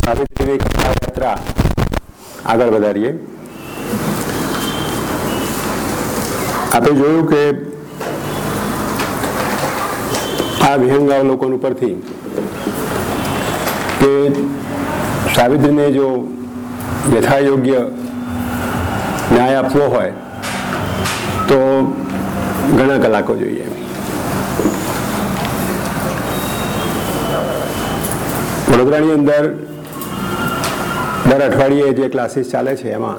સાવિત્રીની યાત્રા આગળ વધારીએ. આપણે જોયું કે આ વિહંગાવલોકન ઉપરથી કે સાવિત્રીને જો યથાયોગ્ય ન્યાય આપવો હોય તો ઘણા કલાકો જોઈએ. વડોદરાની અંદર દર અઠવાડિયે જે ક્લાસીસ ચાલે છે એમાં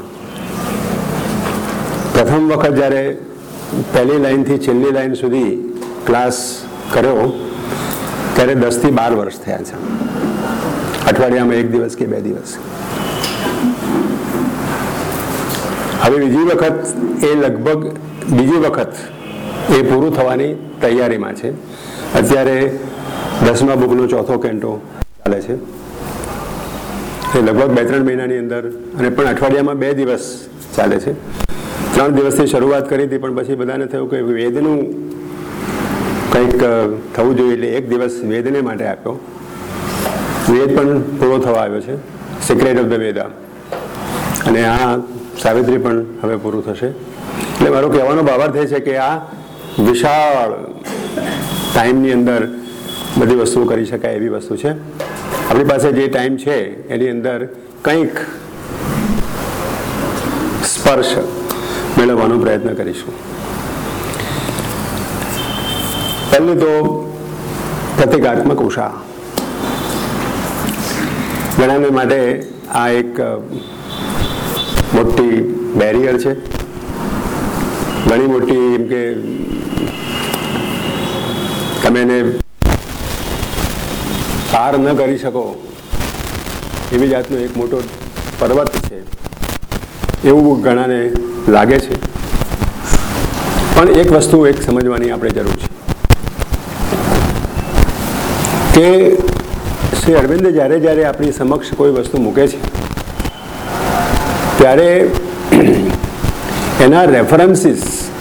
પ્રથમ વખત જ્યારે પહેલી લાઈનથી છેલ્લી લાઈન સુધી ક્લાસ કર્યો ત્યારે 10 થી 12 વર્ષ થયા છે. અઠવાડિયામાં 1 દિવસ કે 2 દિવસ. હવે બીજી વખત એ પૂરું થવાની તૈયારીમાં છે. અત્યારે 10મા બુકનો ચોથો કેન્ટો ચાલે છે. એ લગભગ 2-3 મહિનાની અંદર અને પણ અઠવાડિયામાં 2 દિવસ ચાલે છે. 3 દિવસથી શરૂઆત કરી હતી પણ પછી બધાને થયું કે વેદનું કંઈક થવું જોઈએ એટલે 1 દિવસ વેદને માટે આપ્યો. વેદ પણ પૂરો થવા આવ્યો છે, સિક્રેટ ઓફ ધ વેદા, અને આ સાવિત્રી પણ હવે પૂરું થશે. એટલે મારો કહેવાનો ભાવાર્થ એ છે કે આ વિશાળ ટાઈમની અંદર બધી વસ્તુઓ કરી શકાય એવી વસ્તુ છે. આપણી પાસે જે ટાઈમ છે એની અંદર કંઈક સ્પર્શ મેળવવાનો પ્રયત્ન કરીશું. પહેલું તો પ્રતિકાત્મક ઉષા. ઘણાને માટે આ એક મોટી બેરિયર છે, ઘણી મોટી, એમ કે તમે એને પાર ન કરી શકો એવી જાતનો એક મોટો પર્વત છે એવું ઘણાને લાગે છે. પણ એક વસ્તુ સમજવાની આપણે જરૂર છે કે શ્રી અરવિંદે જ્યારે આપણી સમક્ષ કોઈ વસ્તુ મૂકે છે ત્યારે એના રેફરન્સીસ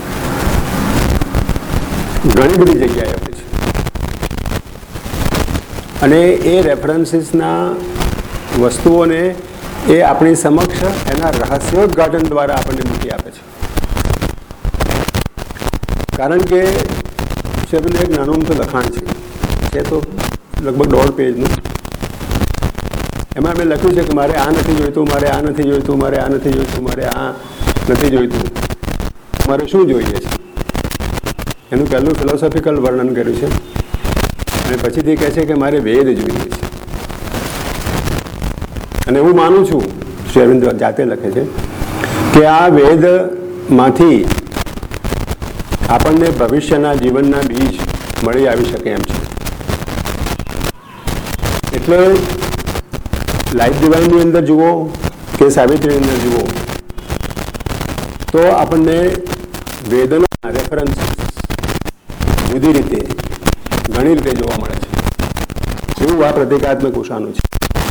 ઘણી બધી જગ્યાએ હોય છે અને એ રેફરન્સીસના વસ્તુઓને એ આપણી સમક્ષ એના રહસ્યોદ્ઘાટન દ્વારા આપણને મૂકી આપે છે. કારણ કે શબ્દ એક નાનું અમથું લખાણ છે તો લગભગ 1.5 પેજનું. એમાં મેં લખ્યું છે કે મારે આ નથી જોઈતું, મારે આ નથી જોઈતું, મારે આ નથી જોઈતું, મારે આ નથી જોઈતું, મારે શું જોઈએ છે એનું પહેલું ફિલોસોફિકલ વર્ણન કર્યું છે અને પછીથી કહે છે કે મારે વેદ જોઈએ છે. અને હું માનું છું, શ્રી અરવિંદ જાતે લખે છે કે આ વેદમાંથી આપણને ભવિષ્યના જીવનના બીજ મળી આવી શકે એમ છે. એટલે લાઈફ ડિવાઇનની અંદર જુઓ કે સાવિત્રીની અંદર જુઓ તો આપણને વેદના રેફરન્સ જુદી રીતે ઘણી રીતે જોવા મળે છે. એવું આ પ્રતિકાત્મક ઉષાનું છે.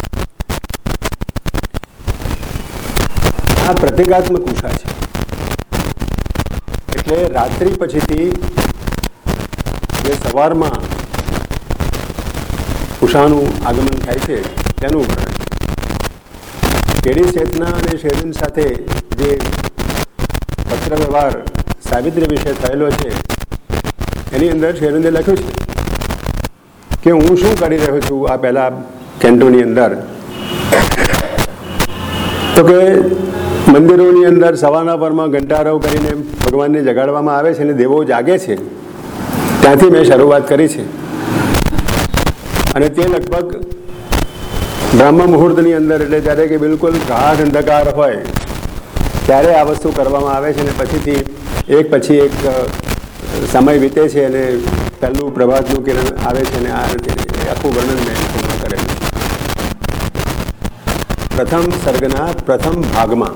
આ પ્રતિકાત્મક ઉષા છે એટલે રાત્રિ પછીથી જે સવારમાં ઉષાનું આગમન થાય છે તેનું વર્ણન. કેડી ચેતના અને શેરવિંદ સાથે જે પત્ર વ્યવહાર સાવિત્રી વિશે થયેલો છે એની અંદર શેરવિંદે લખ્યું છે કે હું શું કરી રહ્યો છું આ પહેલા કેન્ટોની અંદર. તો કે મંદિરોની અંદર સવારના પરમાં ઘંટારવ કરીને ભગવાનને જગાડવામાં આવે છે અને દેવો જાગે છે, ત્યાંથી મેં શરૂઆત કરી છે. અને તે લગભગ બ્રહ્મ મુહૂર્તની અંદર, એટલે જ્યારે કે બિલકુલ ગાઢ અંધકાર હોય ત્યારે આ વસ્તુ કરવામાં આવે છે અને પછીથી એક પછી એક સમય વીતે છે અને પહેલું પ્રભાતનું કિરણ આવે છે અને આ આખું વર્ણન મેં પૂર્ણ કરેલું. પ્રથમ સર્ગના પ્રથમ ભાગમાં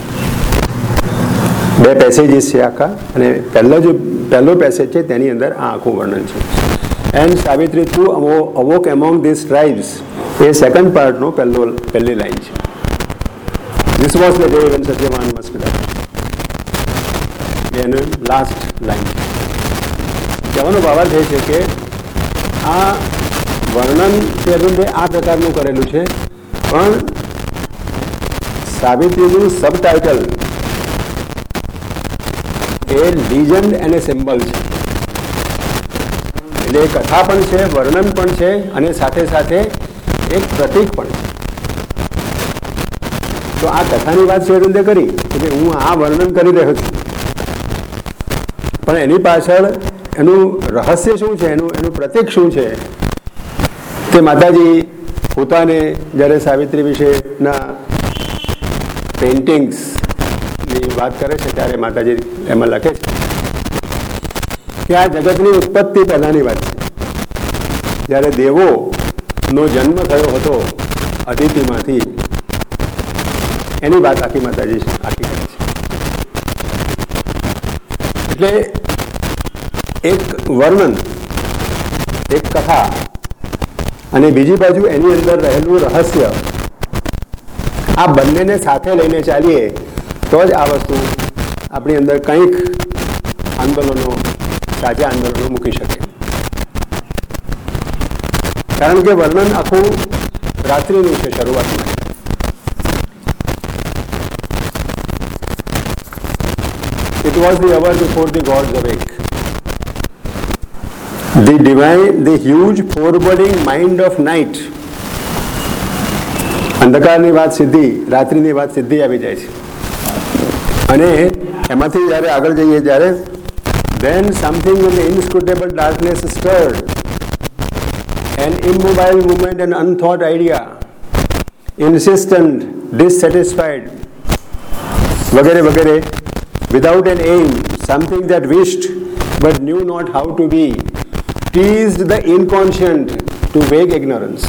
2 પેસેજીસ છે આખા અને પહેલો પેસેજ છે તેની અંદર આ આખું વર્ણન છે. And Savitri to awake among this tribes એ સેકન્ડ પાર્ટનો પહેલી લાઈન છે. This was the day when Satyavan must die. એનું લાસ્ટ લાઈન. કહેવાનો ભાવાર્થ એ છે કે આ વર્ણન તે આ પ્રકારનું કરેલું છે પણ સાવિત્રીનું સબટાઇટલ એ લીજન્ડ અને સિમ્બલ છે. એટલે એ કથા પણ છે, વર્ણન પણ છે અને સાથે સાથે એક પ્રતીક પણ છે. તો આ કથાની વાત શેરવિંદે કરી કે હું આ વર્ણન કરી રહ્યો છું, પણ એની પાછળ એનું રહસ્ય શું છે, એનું પ્રતીક શું છે, તે માતાજી પોતાને જ્યારે સાવિત્રી વિશેના પેઇન્ટિંગ્સની વાત કરે છે ત્યારે માતાજી એમાં લખે છે કે આ જગતની ઉત્પત્તિ પહેલાંની વાત છે. જ્યારે દેવોનો જન્મ થયો હતો અદિતિમાંથી, એની વાત આખી માતાજી આખી કરે છે. એટલે એક વર્ણન, એક કથા અને બીજી બાજુ એની અંદર રહેલું રહસ્ય, આ બંનેને સાથે લઈને ચાલીએ તો જ આ વસ્તુ આપણી અંદર કંઈક આંદોલનો, તાજા આંદોલનો મૂકી શકે. કારણ કે વર્ણન આખું રાત્રિનું છે શરૂઆતમાં. It was the hour before the gods awake. The divine, the huge foreboding mind of night. અંધકારની વાત સીધી, રાત્રિની વાત સીધી આવી જાય છે. અને એમાંથી જ્યારે આગળ જઈએ ત્યારે then something in the inscrutable darkness stirred, an immobile movement, an unthought idea, insistent, dissatisfied, વગેરે વગેરે, without an aim, something that wished but knew not how to be, teased the inconscient to vague ignorance.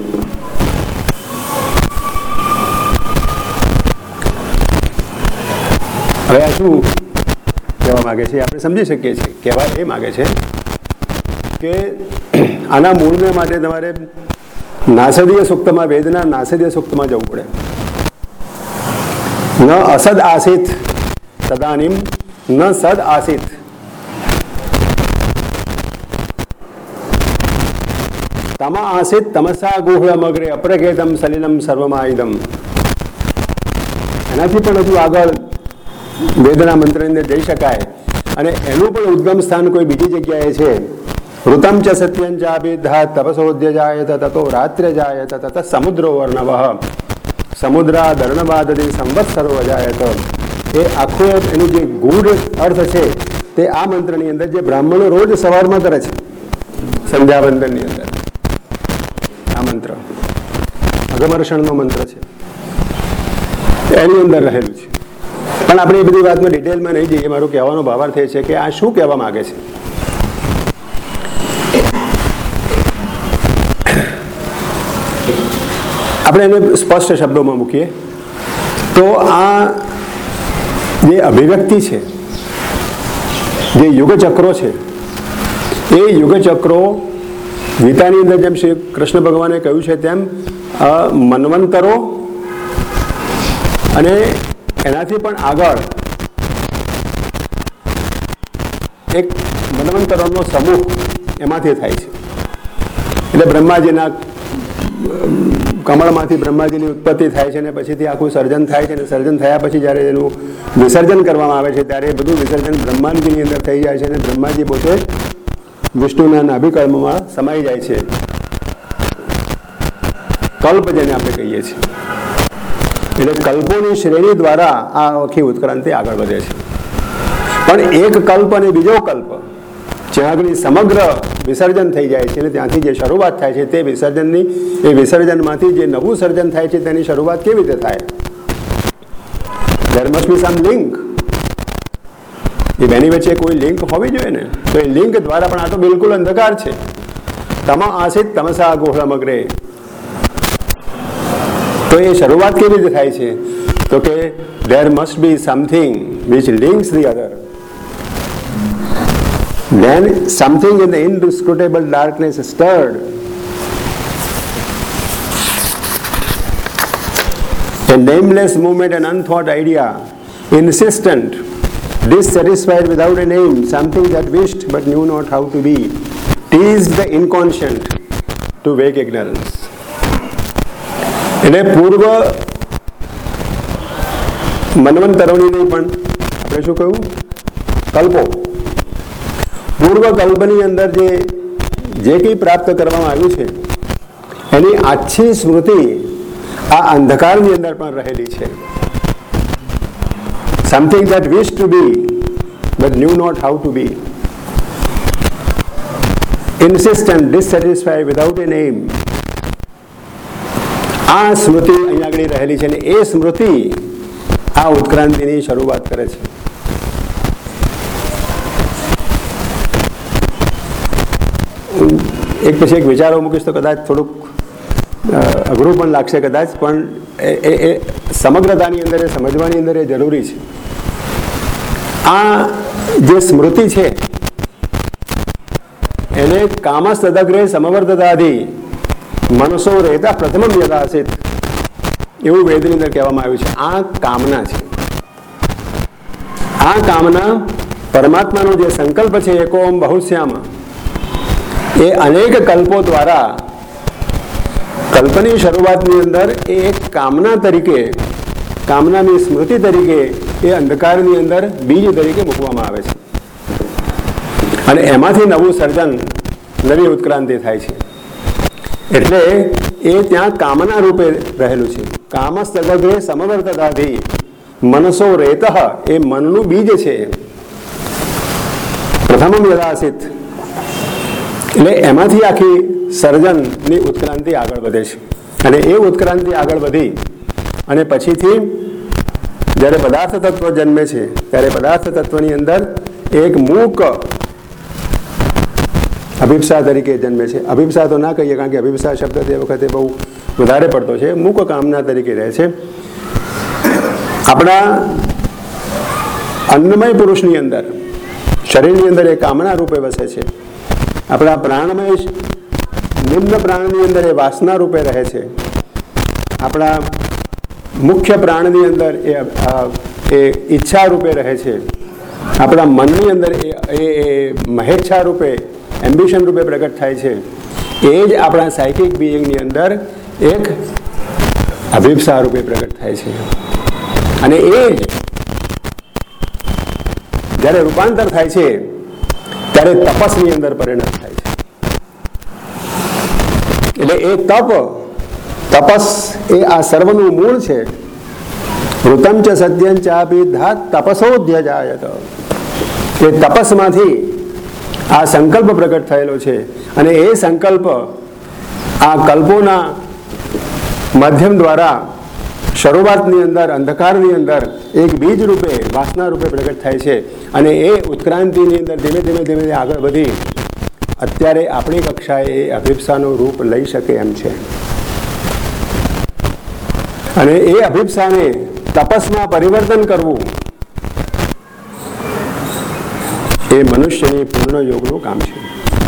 હવે આ શું કહેવા માગે છે આપણે સમજી શકીએ છીએ. કહેવા એ માગે છે કે આના મૂળને માટે તમારે નાસદીય સૂક્તમાં, વેદના નાસદીય સૂક્તમાં જવું પડે. ન અસદ આસિત તદાનીમ ન સદ આસિત. તમા આસિત તમસા ગુહ્યમગ્રે અપ્રકેતમ સલિલમ સર્વમાયુધમ. એનાથી પણ હજુ આગળ વેદના મંત્રની અંદર જઈ શકાય અને એનું પણ ઉદ્ગમ સ્થાન કોઈ બીજી જગ્યાએ છે. ઋતમ ચ સત્યં ચાભિધા તપસોદ્ય જાયત તતો રાત્રે જાયત તત સમુદ્રો વર્ણવ સમુદ્રા દર્ણવાદથી સંવત્સરો અજાયત. એ આખો એનું જે ગૂઢ અર્થ છે તે આ મંત્રની અંદર જે બ્રાહ્મણો રોજ સવારમાં કરે છે સંધ્યાવંદનની અંદર, આ મંત્ર અગમર્ષણનો મંત્ર છે, એની અંદર રહેલું છે. પણ આપણે એ બધી વાતમાં ડિટેલમાં નહીં જઈએ. મારો કહેવાનો ભાવાર્થ એ છે કે આ શું કહેવા માંગે છે. આપણે એને સ્પષ્ટ શબ્દોમાં મૂકીએ તો આ જે અભિવ્યક્તિ છે, જે યુગચક્રો છે, એ યુગચક્રો ગીતાની અંદર જેમ શ્રી કૃષ્ણ ભગવાને કહ્યું છે તેમ મન્વંતરો અને એનાથી પણ આગળ એક મન્વંતરોનો સમૂહ એમાંથી થાય છે. એટલે બ્રહ્માજીના કમળમાંથી બ્રહ્માજીની ઉત્પત્તિ થાય છે અને પછીથી આખું સર્જન થાય છે. અને સર્જન થયા પછી જ્યારે એનું વિસર્જન કરવામાં આવે છે ત્યારે બધું વિસર્જન બ્રહ્માંડની અંદર થઈ જાય છે અને બ્રહ્માજી પોતે વિષ્ણુના નાભિકર્મમાં સમાઈ જાય છે. કલ્પ જેને આપણે કહીએ છીએ. એટલે કલ્પોની શ્રેણી દ્વારા આ આખી ઉત્ક્રાંતિ આગળ વધે છે. પણ એક કલ્પ અને બીજો કલ્પ જ્યાં આગળ સમગ્ર વિસર્જન થઈ જાય છે અને ત્યાંથી જે શરૂઆત થાય છે તે વિસર્જનની, એ વિસર્જનમાંથી જે નવું સર્જન થાય છે તેની શરૂઆત કેવી રીતે થાય? there must be some link. એ બેની વચ્ચે કોઈ લિંક હોવી જોઈએ ને. તો એ લિંક દ્વારા પણ આ તો બિલકુલ અંધકાર છે. તમા આસિત તમસા ગોહળમગ્રે. તો એ શરૂઆત કેવી રીતે થાય છે? તો કે there must be something which links the other. Then something in the inscrutable darkness stirred. A nameless movement, an unthought idea, insistent, dissatisfied without a name, something that wished but knew not how to be, teased the inconscient to vague ignorance. એટલે પૂર્વ મન્વંતરોની નહીં, પણ આપણે શું કહ્યું, કલ્પો, પૂર્વ કલ્પની અંદર જે કંઈ પ્રાપ્ત કરવામાં આવ્યું છે એની આછી સ્મૃતિ આ અંધકારની અંદર પણ રહેલી છે. Something that wish to be but knew not how to be, insistent, dissatisfied, without an aim. આ સ્મૃતિ અહીંયા આગળ રહેલી છે અને એ સ્મૃતિ આ ઉત્ક્રાંતિની શરૂઆત કરે છે. એક પછી એક વિચારો મૂકીશ તો કદાચ થોડુંક અઘરું પણ લાગશે કદાચ, પણ એ સમગ્રતાની અંદર એ સમજવાની અંદર એ જરૂરી છે. આ જે સ્મૃતિ છે એને કામસ્તદગ્રે સમવર્તતાધિ મનસો રહેતા પ્રથમમ યદાસિત એવું વેદની અંદર કહેવામાં આવ્યું છે. આ કામના છે. આ કામના પરમાત્માનો જે સંકલ્પ છે એકોમ બહુશ્યામ, એ અનેક કલ્પો દ્વારા કલ્પની શરૂઆતની અંદર એ એક કામના તરીકે, કામનાની સ્મૃતિ તરીકે એ અંધકારની અંદર બીજ તરીકે મૂકવામાં આવે છે અને એમાંથી નવું સર્જન, નવી ઉત્ક્રાંતિ થાય છે. એટલે એ ત્યાં કામના રૂપે રહેલું છે. કામસ્તદગ્રે સમવર્તતાધિ મનસો રેતઃ, એ મનનું બીજ છે. પ્રથમમ યદાસિત, એટલે એમાંથી આખી સર્જનની ઉત્ક્રાંતિ આગળ વધે છે. અને એ ઉત્ક્રાંતિ આગળ વધી અને પછીથી જ્યારે પદાર્થ તત્વ જન્મે છે ત્યારે પદાર્થ તત્વની અંદર એક મૂક અભિપ્સા તરીકે જન્મે છે. અભિપ્સા તો ના કહીએ, કારણ કે અભિપ્સા શબ્દ તે વખતે બહુ વધારે પડતો છે. મૂક કામના તરીકે રહે છે. આપણા અન્નમય પુરુષની અંદર, શરીરની અંદર એ કામના રૂપે વસે છે. આપણા પ્રાણમય નિમ્ન પ્રાણની અંદર એ વાસના રૂપે રહે છે. આપણા મુખ્ય પ્રાણની અંદર એ ઈચ્છા રૂપે રહે છે. આપણા મનની અંદર એ મહેચ્છા રૂપે, એમ્બિશન રૂપે પ્રગટ થાય છે. એ જ આપણા સાયકિક બિઈંગની અંદર એક અભિપ્સા રૂપે પ્રગટ થાય છે. અને એ જ જ્યારે રૂપાંતર થાય છે ત્યારે તપસની અંદર પરિણત થાય છે. એટલે એ તપસ એ આ સર્વનું મૂળ છે. વૃતમ ચ સત્યં ચાપી ધાત તપસોધ્યજાયત, એ તપસમાંથી આ સંકલ્પ પ્રગટ થયેલો છે. અને એ સંકલ્પ આ કલ્પોના માધ્યમ દ્વારા શરૂઆતની અંદર, અંધકારની અંદર એક બીજ રૂપે, વાસના રૂપે પ્રગટ થાય છે. અને એ ઉત્ક્રાંતિની અંદર ધીમે ધીમે ધીમે આગળ વધી અત્યારે આપણી કક્ષાએ એ અભિપ્સાનું રૂપ લઈ શકે એમ છે. અને એ અભિપ્સાને તપસમાં પરિવર્તન કરવું એ મનુષ્યની પૂર્ણ યોગનું કામ છે.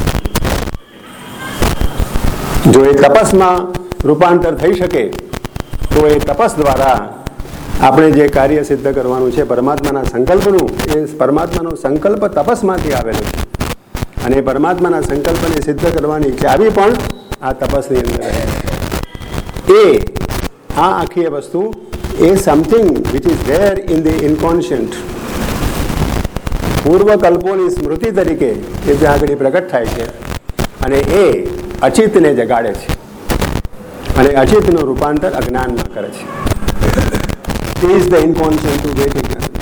જો એ તપસમાં રૂપાંતર થઈ શકે તો એ તપસ દ્વારા આપણે જે કાર્ય સિદ્ધ કરવાનું છે પરમાત્માના સંકલ્પનું, એ પરમાત્માનો સંકલ્પ તપસમાંથી આવેલો છે. અને પરમાત્માના સંકલ્પને સિદ્ધ કરવાની ચાવી પણ આ તપસની અંદર રહે છે. આ આખી વસ્તુ એ something which is there in the inconscient, પૂર્વ કલ્પોની સ્મૃતિ તરીકે એ ત્યાં આગળ પ્રગટ થાય છે. અને એ અચિતને જગાડે છે અને અચિતનું રૂપાંતર અજ્ઞાનમાં કરે છે. Is the inconscient to get ignorance.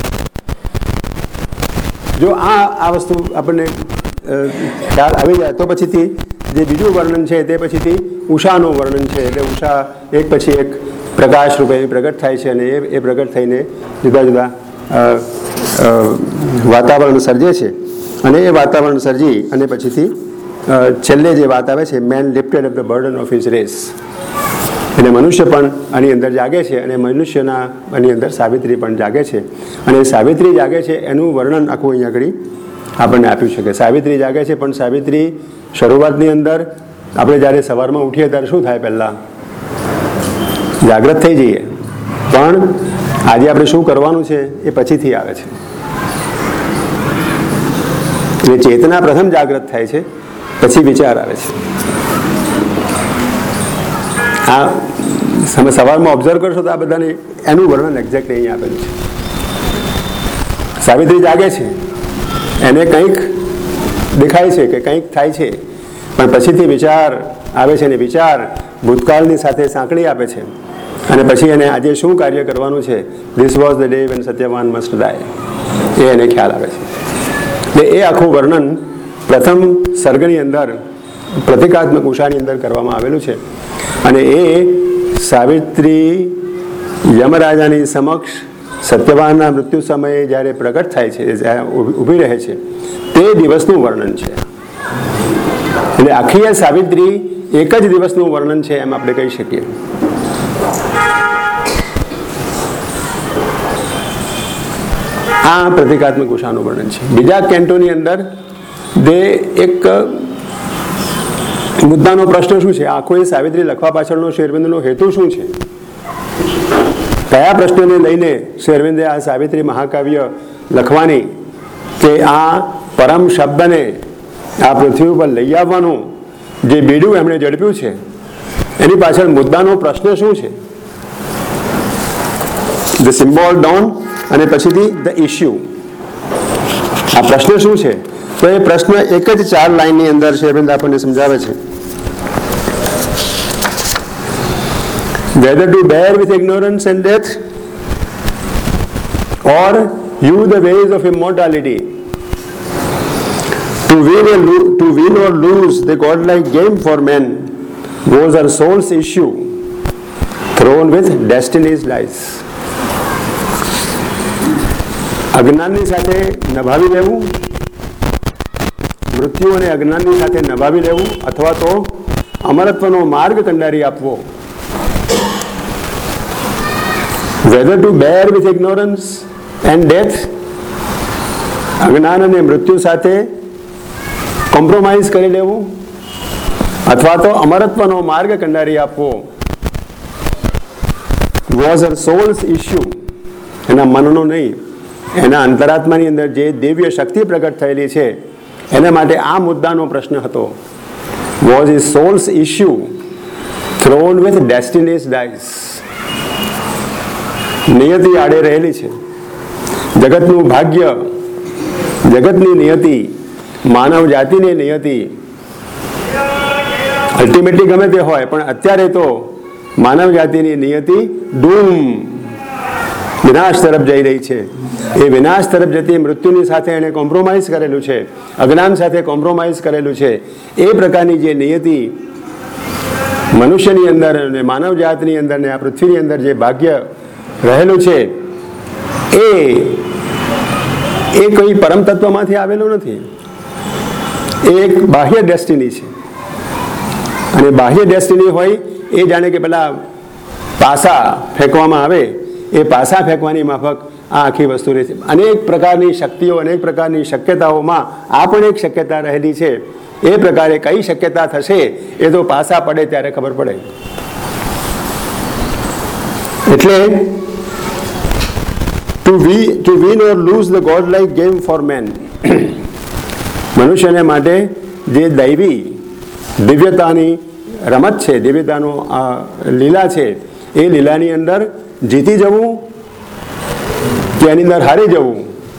જો આ વસ્તુ આપણને ખ્યાલ આવી જાય તો પછીથી જે બીજું વર્ણન છે તે પછીથી ઉષાનું વર્ણન છે. એટલે ઉષા એક પછી એક પ્રકાશ રૂપે પ્રગટ થાય છે અને એ પ્રગટ થઈને જુદા જુદા વાતાવરણ સર્જે છે. અને એ વાતાવરણ સર્જી અને પછીથી છેલ્લે જે વાત આવે છે, man lifted of the burden of his race, એટલે મનુષ્ય પણ આની અંદર જાગે છે. અને મનુષ્યના આની અંદર સાવિત્રી પણ જાગે છે. અને સાવિત્રી જાગે છે એનું વર્ણન આખું અહીંયા આગળ આપણને આપ્યું છે કે સાવિત્રી જાગે છે. પણ સાવિત્રી શરૂઆતની અંદર આપણે જ્યારે સવારમાં ઉઠીએ ત્યારે શું થાય, પહેલાં જાગૃત થઈ જઈએ. પણ આજે આપણે શું કરવાનું છે એ પછીથી આવે છે. એ ચેતના પ્રથમ જાગૃત થાય છે, પછી વિચાર આવે છે. આ તમે સવારમાં ઓબ્ઝર્વ કરશો તો આ બધાને એનું વર્ણન એક્ઝેક્ટ અહીં આપેલું છે. સાવિત્રી જાગે છે, એને કંઈક દેખાય છે કે કંઈક થાય છે, પણ પછીથી વિચાર આવે છે અને વિચાર ભૂતકાળની સાથે સાંકળી આપે છે અને પછી એને આજે શું કાર્ય કરવાનું છે, this was the day when Satyavan must die, એ એને ખ્યાલ આવે છે. એટલે એ આખું વર્ણન પ્રથમ સર્ગની અંદર પ્રતિકાત્મક ઉષાની અંદર કરવામાં આવેલું છે અને એ સાવિત્રી યમરાજાની સમક્ષ સત્યવાનના મૃત્યુ સમયે જ્યારે પ્રગટ થાય છે, ઊભી રહે છે, તે દિવસનું વર્ણન છે. એટલે આખી સાવિત્રી એક જ દિવસનું વર્ણન છે એમ આપણે કહી શકીએ. આ પ્રતિકાત્મક ઉષાનું વર્ણન છે. બીજા કેન્ટોની અંદર એક મુદ્દાનો પ્રશ્ન શું છે, આખો એ સાવિત્રી લખવા પાછળનો શ્રી અરવિંદનો હેતુ શું છે, કયા પ્રશ્નને લઈને શ્રી અરવિંદે આ સાવિત્રી મહાકાવ્ય લખવાની કે આ પરમ શબ્દને આ પૃથ્વી ઉપર લઈ આવવાનું જે બીડું એમણે ઝડપ્યું છે એની પાછળ મુદ્દાનો પ્રશ્ન શું છે, ધ સિમ્બોલ ડોન અને પછીથી ધ ઇશ્યુ. આ પ્રશ્ન શું છે, તો એ પ્રશ્ન એક જ 4 લાઈનની અંદર શ્રી અરવિંદ આપણને સમજાવે છે. Whether to bear with ignorance and death or hew the ways of immortality, to win or lose the godlike game for men was our soul's issue, thrown with destiny's dice. અજ્ઞાનની સાથે નભાવી લેવું, મૃત્યુ અને અજ્ઞાનની સાથે નભાવી લેવું અથવા તો અમરત્વનો માર્ગ કંડારી આપવો. Whether to bear with ignorance and death, અજ્ઞાન અને મૃત્યુ સાથે કોમ્પ્રોમાઇઝ કરી લેવું અથવા તો અમરત્વનો માર્ગ કંડારી આપવો. વોઝ અર સોલ્સ ઇશ્યુ, એના મનનો નહીં, એના અંતરાત્માની અંદર જે દિવ્ય શક્તિ પ્રગટ થયેલી છે એના માટે આ મુદ્દાનો પ્રશ્ન હતો. Was is souls issue thrown with destiny's dice. નિયતિ આડે રહેલી છે, જગતનું ભાગ્ય, જગતની નિયતિ, માનવ જાતિની નિયતિ અલ્ટિમેટલી ગમે તે હોય, પણ અત્યારે તો માનવ જાતિની નિયતિ ડૂમ, વિનાશ તરફ જઈ રહી છે. એ વિનાશ તરફ જતી મૃત્યુની સાથે એણે કોમ્પ્રોમાઇઝ કરેલું છે, અજ્ઞાન સાથે કોમ્પ્રોમાઇઝ કરેલું છે. એ પ્રકારની જે નિયતિ મનુષ્યની અંદર અને માનવ જાતની અંદર ને આ પૃથ્વીની અંદર જે ભાગ્ય રહેલું છે એ કોઈ પરમ તત્વમાંથી આવેલું નથી. એ એક બાહ્ય ડેસ્ટિની છે અને બાહ્ય ડેસ્ટિની હોય એ જાણે કે પેલા પાસા ફેંકવામાં આવે, એ પાસા ફેંકવાની માફક આ આખી વસ્તુ રહે છે. અનેક પ્રકારની શક્તિઓ, અનેક પ્રકારની શક્યતાઓમાં આ પણ એક શક્યતા રહેલી છે. એ પ્રકારે કઈ શક્યતા થશે એ તો પાસા પડે ત્યારે ખબર પડે. એટલે to win or lose the godlike game for man, મનુષ્યને માટે જે દૈવી દિવ્યતાની રમત છે, દિવ્યતાનો આ લીલા છે, એ લીલાની અંદર જીતી જવું કે એની અંદર હારી જવું,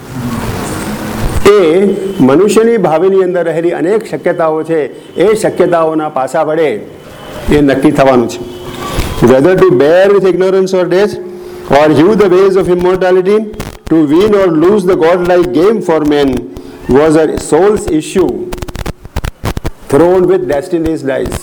એ મનુષ્યની ભાવિની અંદર રહેલી અનેક શક્યતાઓ છે, એ શક્યતાઓના પાસા વડે એ નક્કી થવાનું છે. Whether to bear with ignorance or death or hew the ways of immortality, to win or lose the godlike game for men was a soul's issue, thrown with destiny's dice.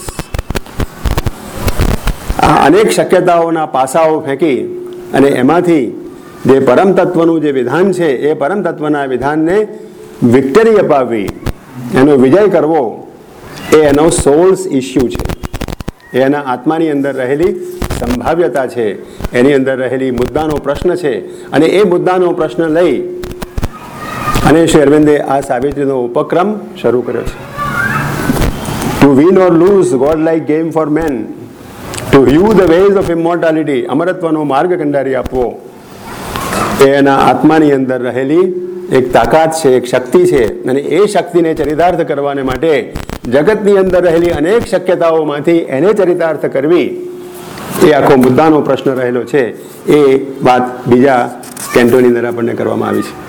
આ અનેક શક્યતાઓના પાસાઓ ફેંકી અને એમાંથી જે પરમ તત્વનું જે વિધાન છે એ પરમ તત્વના વિધાનને વિક્ટરી અપાવવી, એનો વિજય કરવો, એ એનો સોલ્સ ઇશ્યુ છે. એના આત્માની અંદર રહેલી સંભાવ્યતા છે, એની અંદર રહેલી મુદ્દાનો પ્રશ્ન છે. અને એ મુદ્દાનો પ્રશ્ન લઈ અને શ્રી અરવિંદે આ સાવિત્રીનો ઉપક્રમ શરૂ કર્યો છે. To win or lose godlike game for man, to hew the ways of immortality, અમરત્વનો માર્ગ કંડારી આપવો, એ એના આત્માની અંદર રહેલી એક તાકાત છે, એક શક્તિ છે. અને એ શક્તિને ચરિતાર્થ કરવાને માટે જગતની અંદર રહેલી અનેક શક્યતાઓમાંથી એને ચરિતાર્થ કરવી, એ આખો મુદ્દાનો પ્રશ્ન રહેલો છે. એ વાત બીજા કેન્ટોની અંદર આપણને કરવામાં આવી છે.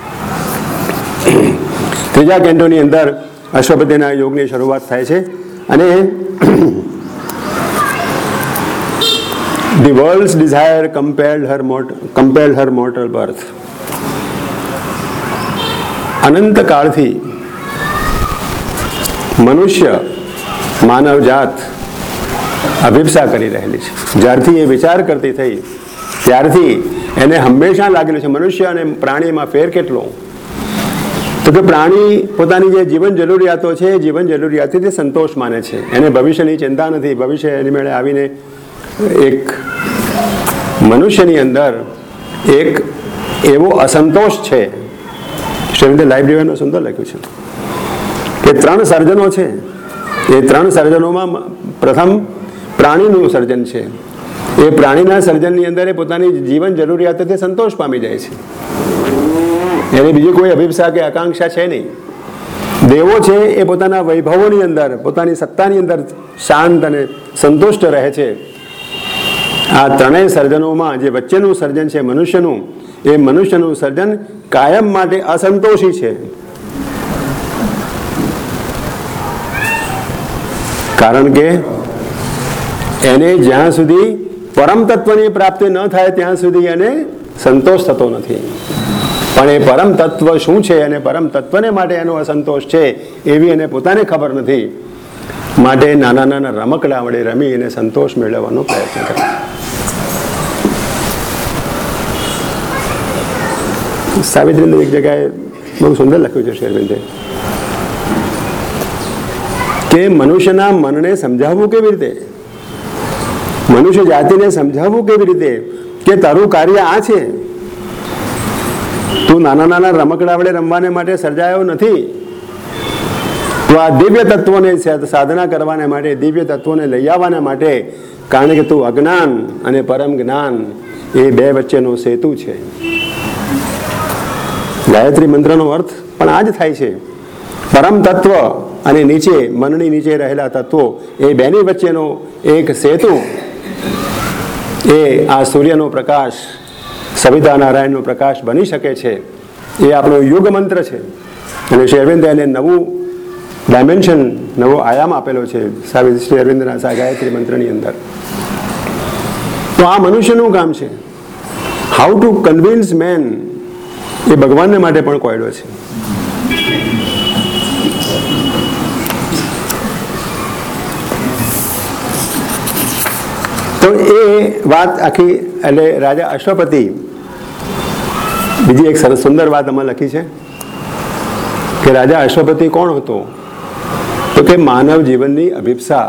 ત્રીજા કેન્ટોની અંદર અશ્વપતિના યોગની શરૂઆત થાય છે અને the world's desire compelled her mortal birth. અનંતકાળથી મનુષ્ય માનવ જાત અભિપ્સા કરી રહેલી છે. જ્યારથી એ વિચાર કરતી થઈ ત્યારથી એને હંમેશા લાગેલું છે મનુષ્ય અને પ્રાણીમાં ફેર કેટલો, તો કે પ્રાણી પોતાની જે જીવન જરૂરિયાતો છે એ જીવન જરૂરિયાતથી સંતોષ માને છે. એને ભવિષ્યની ચિંતા નથી. ભવિષ્ય એની મેળે આવીને એક મનુષ્યની અંદર એક એવો અસંતોષ છે. શ્રીમંતે લાઈફ ડિવાઇનમાં સુંદર લખ્યું છે કે 3 સર્જનો છે. એ 3 સર્જનોમાં પ્રથમ પ્રાણીનું સર્જન છે. એ પ્રાણીના સર્જનની અંદર એ પોતાની જીવન જરૂરિયાતોથી સંતોષ પામી જાય છે. એને બીજી કોઈ અભિપ્સા કે આકાંક્ષા છે નહીં. દેવો છે એ પોતાના વૈભવોની અંદર પોતાની સત્તાની અંદર શાંત અને સંતુષ્ટ રહે છે. આ 3 સર્જનોમાં જે વચ્ચેનું સર્જન છે મનુષ્યનું, એ મનુષ્યનું સર્જન કાયમ માટે અસંતોષી છે. કારણ કે એને જ્યાં સુધી પરમ તત્વની પ્રાપ્તિ ન થાય ત્યાં સુધી એને સંતોષ થતો નથી. પણ એ પરમ તત્વ શું છે અને પરમ તત્વને માટે એનો અસંતોષ છે એવી એને પોતાને ખબર નથી. માટે નાના નાના રમકડા વડે રમી એને સંતોષ મેળવવાનો પ્રયત્ન કરે. સાવિત્રીને એક જગ્યાએ બહુ સુંદર લખ્યું છે શેરવિંદે કે મનુષ્યના મનને સમજાવવું કેવી રીતે, મનુષ્ય જાતિને સમજાવવું કેવી રીતે કે તારું કાર્ય આ છે. તું નાના નાના રમકડા વડે રમવાને માટે સર્જાયો નથી. તું આ દિવ્ય તત્વોને સાધના કરવાને માટે, દિવ્ય તત્વોને લઈ આવવાને માટે, કારણ કે તું અજ્ઞાન અને પરમ જ્ઞાન એ 2 વચ્ચેનો સેતુ છે. ગાયત્રી મંત્રનો અર્થ પણ આ જ થાય છે. પરમ તત્વ અને નીચે મનની નીચે રહેલા તત્વો એ 2ની વચ્ચેનો એક સેતુ એ આ સૂર્યનો પ્રકાશ, સવિતા નારાયણનો પ્રકાશ બની શકે છે. એ આપણો યુગ મંત્ર છે. અને શ્રી અરવિંદે એને નવું ડાયમેન્શન, નવો આયામ આપેલો છે શ્રી અરવિંદના ગાયત્રી મંત્રની અંદર. તો આ મનુષ્યનું કામ છે. હાઉ ટુ કન્વિન્સ મેન એ ભગવાનને માટે પણ કોયડો છે. તો એ વાત આખી એટલે રાજા અશ્વપતિ બીજી એક સરસ સુંદર વાત આમાં લખી છે કે રાજા અશ્વપતિ કોણ હતો, તો કે માનવ જીવનની અભિપ્સા.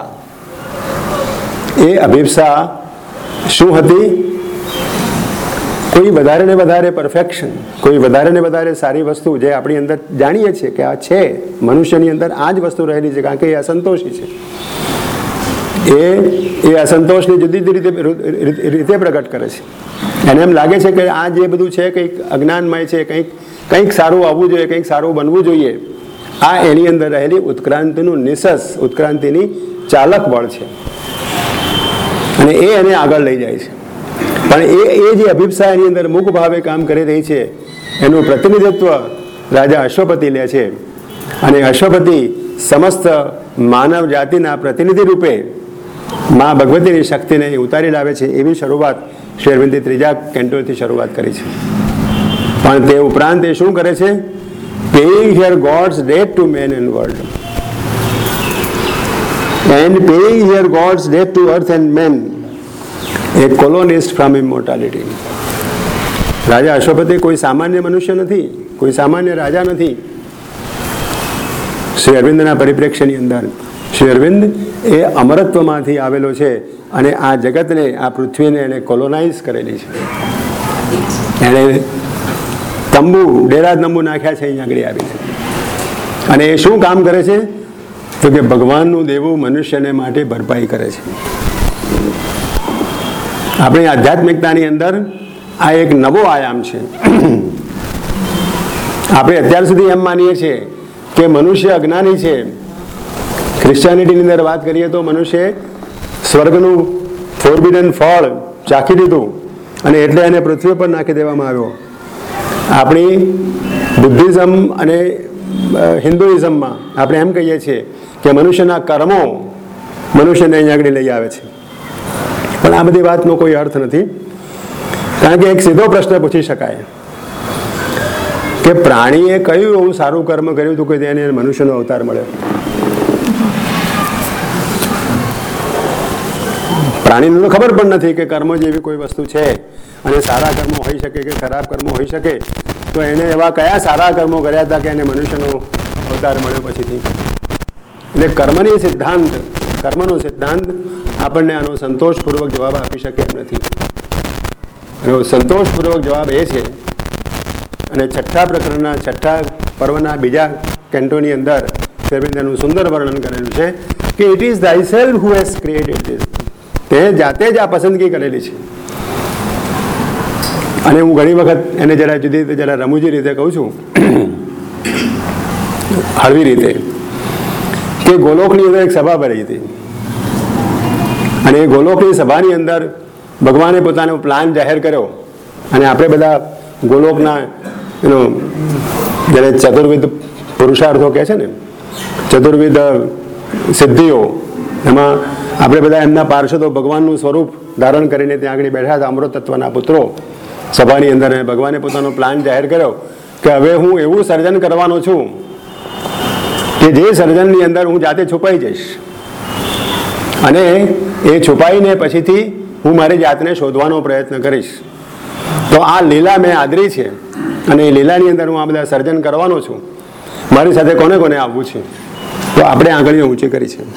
એ અભિપ્સા શું હતી? કોઈ વધારે ને વધારે પરફેક્શન, કોઈ વધારે ને વધારે સારી વસ્તુ જે આપણી અંદર જાણીએ છીએ કે આ છે મનુષ્યની અંદર, આ જ વસ્તુ રહેલી છે. કારણ કે એ અસંતોષી છે. એ અસંતોષની જુદી જુદી રીતે પ્રગટ કરે છે. એને એમ લાગે છે કે આ જે બધું છે કંઈક અજ્ઞાનમય છે, કંઈક સારું આવવું જોઈએ, કંઈક સારું બનવું જોઈએ. આ એની અંદર રહેલી ઉત્ક્રાંતિનું નિસસ, ઉત્ક્રાંતિની ચાલક બળ છે અને એ એને આગળ લઈ જાય છે. પણ એ જે અભિપ્સા એની અંદર મુખ ભાવે કામ કરી રહી છે એનું પ્રતિનિધિત્વ રાજા અશ્વપતિ લે છે. અને અશ્વપતિ સમસ્ત માનવ જાતિના પ્રતિનિધિ રૂપે મા ભગવતીની શક્તિને ઉતારી લાવે છે. એવી શરૂઆત શ્રી અરવિંદે 3જા કેન્ટોથી શરૂઆત કરી છે. પણ તે ઉપરાંત એ શું કરે છે? Paying here God's debt to man and world and paying here God's debt to earth and man a colonist from immortality. રાજા અશ્વપતિ કોઈ સામાન્ય મનુષ્ય નથી, કોઈ સામાન્ય રાજા નથી. શ્રી અરવિંદના પરિપ્રેક્ષ્યની અંદર શ્રી અરવિંદ એ અમરત્વમાંથી આવેલો છે અને આ જગતને, આ પૃથ્વીને એને કોલોનાઇઝ કરેલી છે. એણે ડેરા તંબુ નાખ્યા છે અહીંયા આગળ આવીને. અને એ શું કામ કરે છે? તો કે ભગવાનનું દેવું મનુષ્યને માટે ભરપાઈ કરે છે. આપણી આધ્યાત્મિકતાની અંદર આ એક નવો આયામ છે. આપણે અત્યાર સુધી એમ માનીએ છીએ કે મનુષ્ય અજ્ઞાની છે. ક્રિશ્ચિયાનિટીની અંદર વાત કરીએ તો મનુષ્ય સ્વર્ગનું ફોરબિડન ફળ ચાખી લીધું અને એટલે એને પૃથ્વી પર નાખી દેવામાં આવ્યો. આપણી બુદ્ધિઝમ અને હિન્દુઇઝમમાં આપણે એમ કહીએ છીએ કે મનુષ્યના કર્મો મનુષ્યને અહીંયા આગળ લઈ આવે છે, પણ આ બધી વાતનો કોઈ અર્થ નથી. કારણ કે એક સીધો પ્રશ્ન પૂછી શકાય કે પ્રાણીએ કયું એવું સારું કર્મ કર્યું હતું કે તેને મનુષ્યનો અવતાર મળ્યો? પ્રાણીને તો ખબર પણ નથી કે કર્મ જેવી કોઈ વસ્તુ છે અને સારા કર્મો હોઈ શકે કે ખરાબ કર્મો હોઈ શકે, તો એને એવા કયા સારા કર્મો કર્યા હતા કે એને મનુષ્યનો અવતાર મળ્યો પછીથી? એટલે કર્મનો સિદ્ધાંત આપણને આનો સંતોષપૂર્વક જવાબ આપી શકે એમ નથી. એનો સંતોષપૂર્વક જવાબ એ છે, અને છઠ્ઠા પ્રકરણના છઠ્ઠા પર્વના બીજા કેન્ટોની અંદર શેરવિંદરનું સુંદર વર્ણન કરેલું છે કે it is thyself who has created this. તે જાતે જ આ પસંદગી કરેલી છે. અને હું ઘણી વખત એને જરા જુદી રીતે જરા રમૂજી રીતે કહું છું, હળવી રીતે, કે ગોલોકની અંદર એક સભા ભરાઈ હતી અને એ ગોલોકની સભાની અંદર ભગવાને પોતાનો પ્લાન જાહેર કર્યો અને આપણે બધા ગોલોકના જ્યારે ચતુર્વિધ પુરુષાર્થો કહે છે ને, ચતુર્વિધ સિદ્ધિઓ, એમાં આપણે બધા એમના પાર્ષદો ભગવાનનું સ્વરૂપ ધારણ કરીને ત્યાં આગળ બેઠા હતા, અમૃત તત્વના પુત્રો સભાની અંદર. ભગવાને પોતાનો પ્લાન જાહેર કર્યો કે હવે હું એવું સર્જન કરવાનો છું કે જે સર્જનની અંદર હું જાતે છુપાઈ જઈશ અને એ છુપાઈને પછીથી હું મારી જાતને શોધવાનો પ્રયત્ન કરીશ. તો આ લીલા મેં આદરી છે અને એ લીલાની અંદર હું આ બધા સર્જન કરવાનો છું. મારી સાથે કોને કોને આવવું છે? તો આપણે આંગળીઓ ઊંચી કરી છે.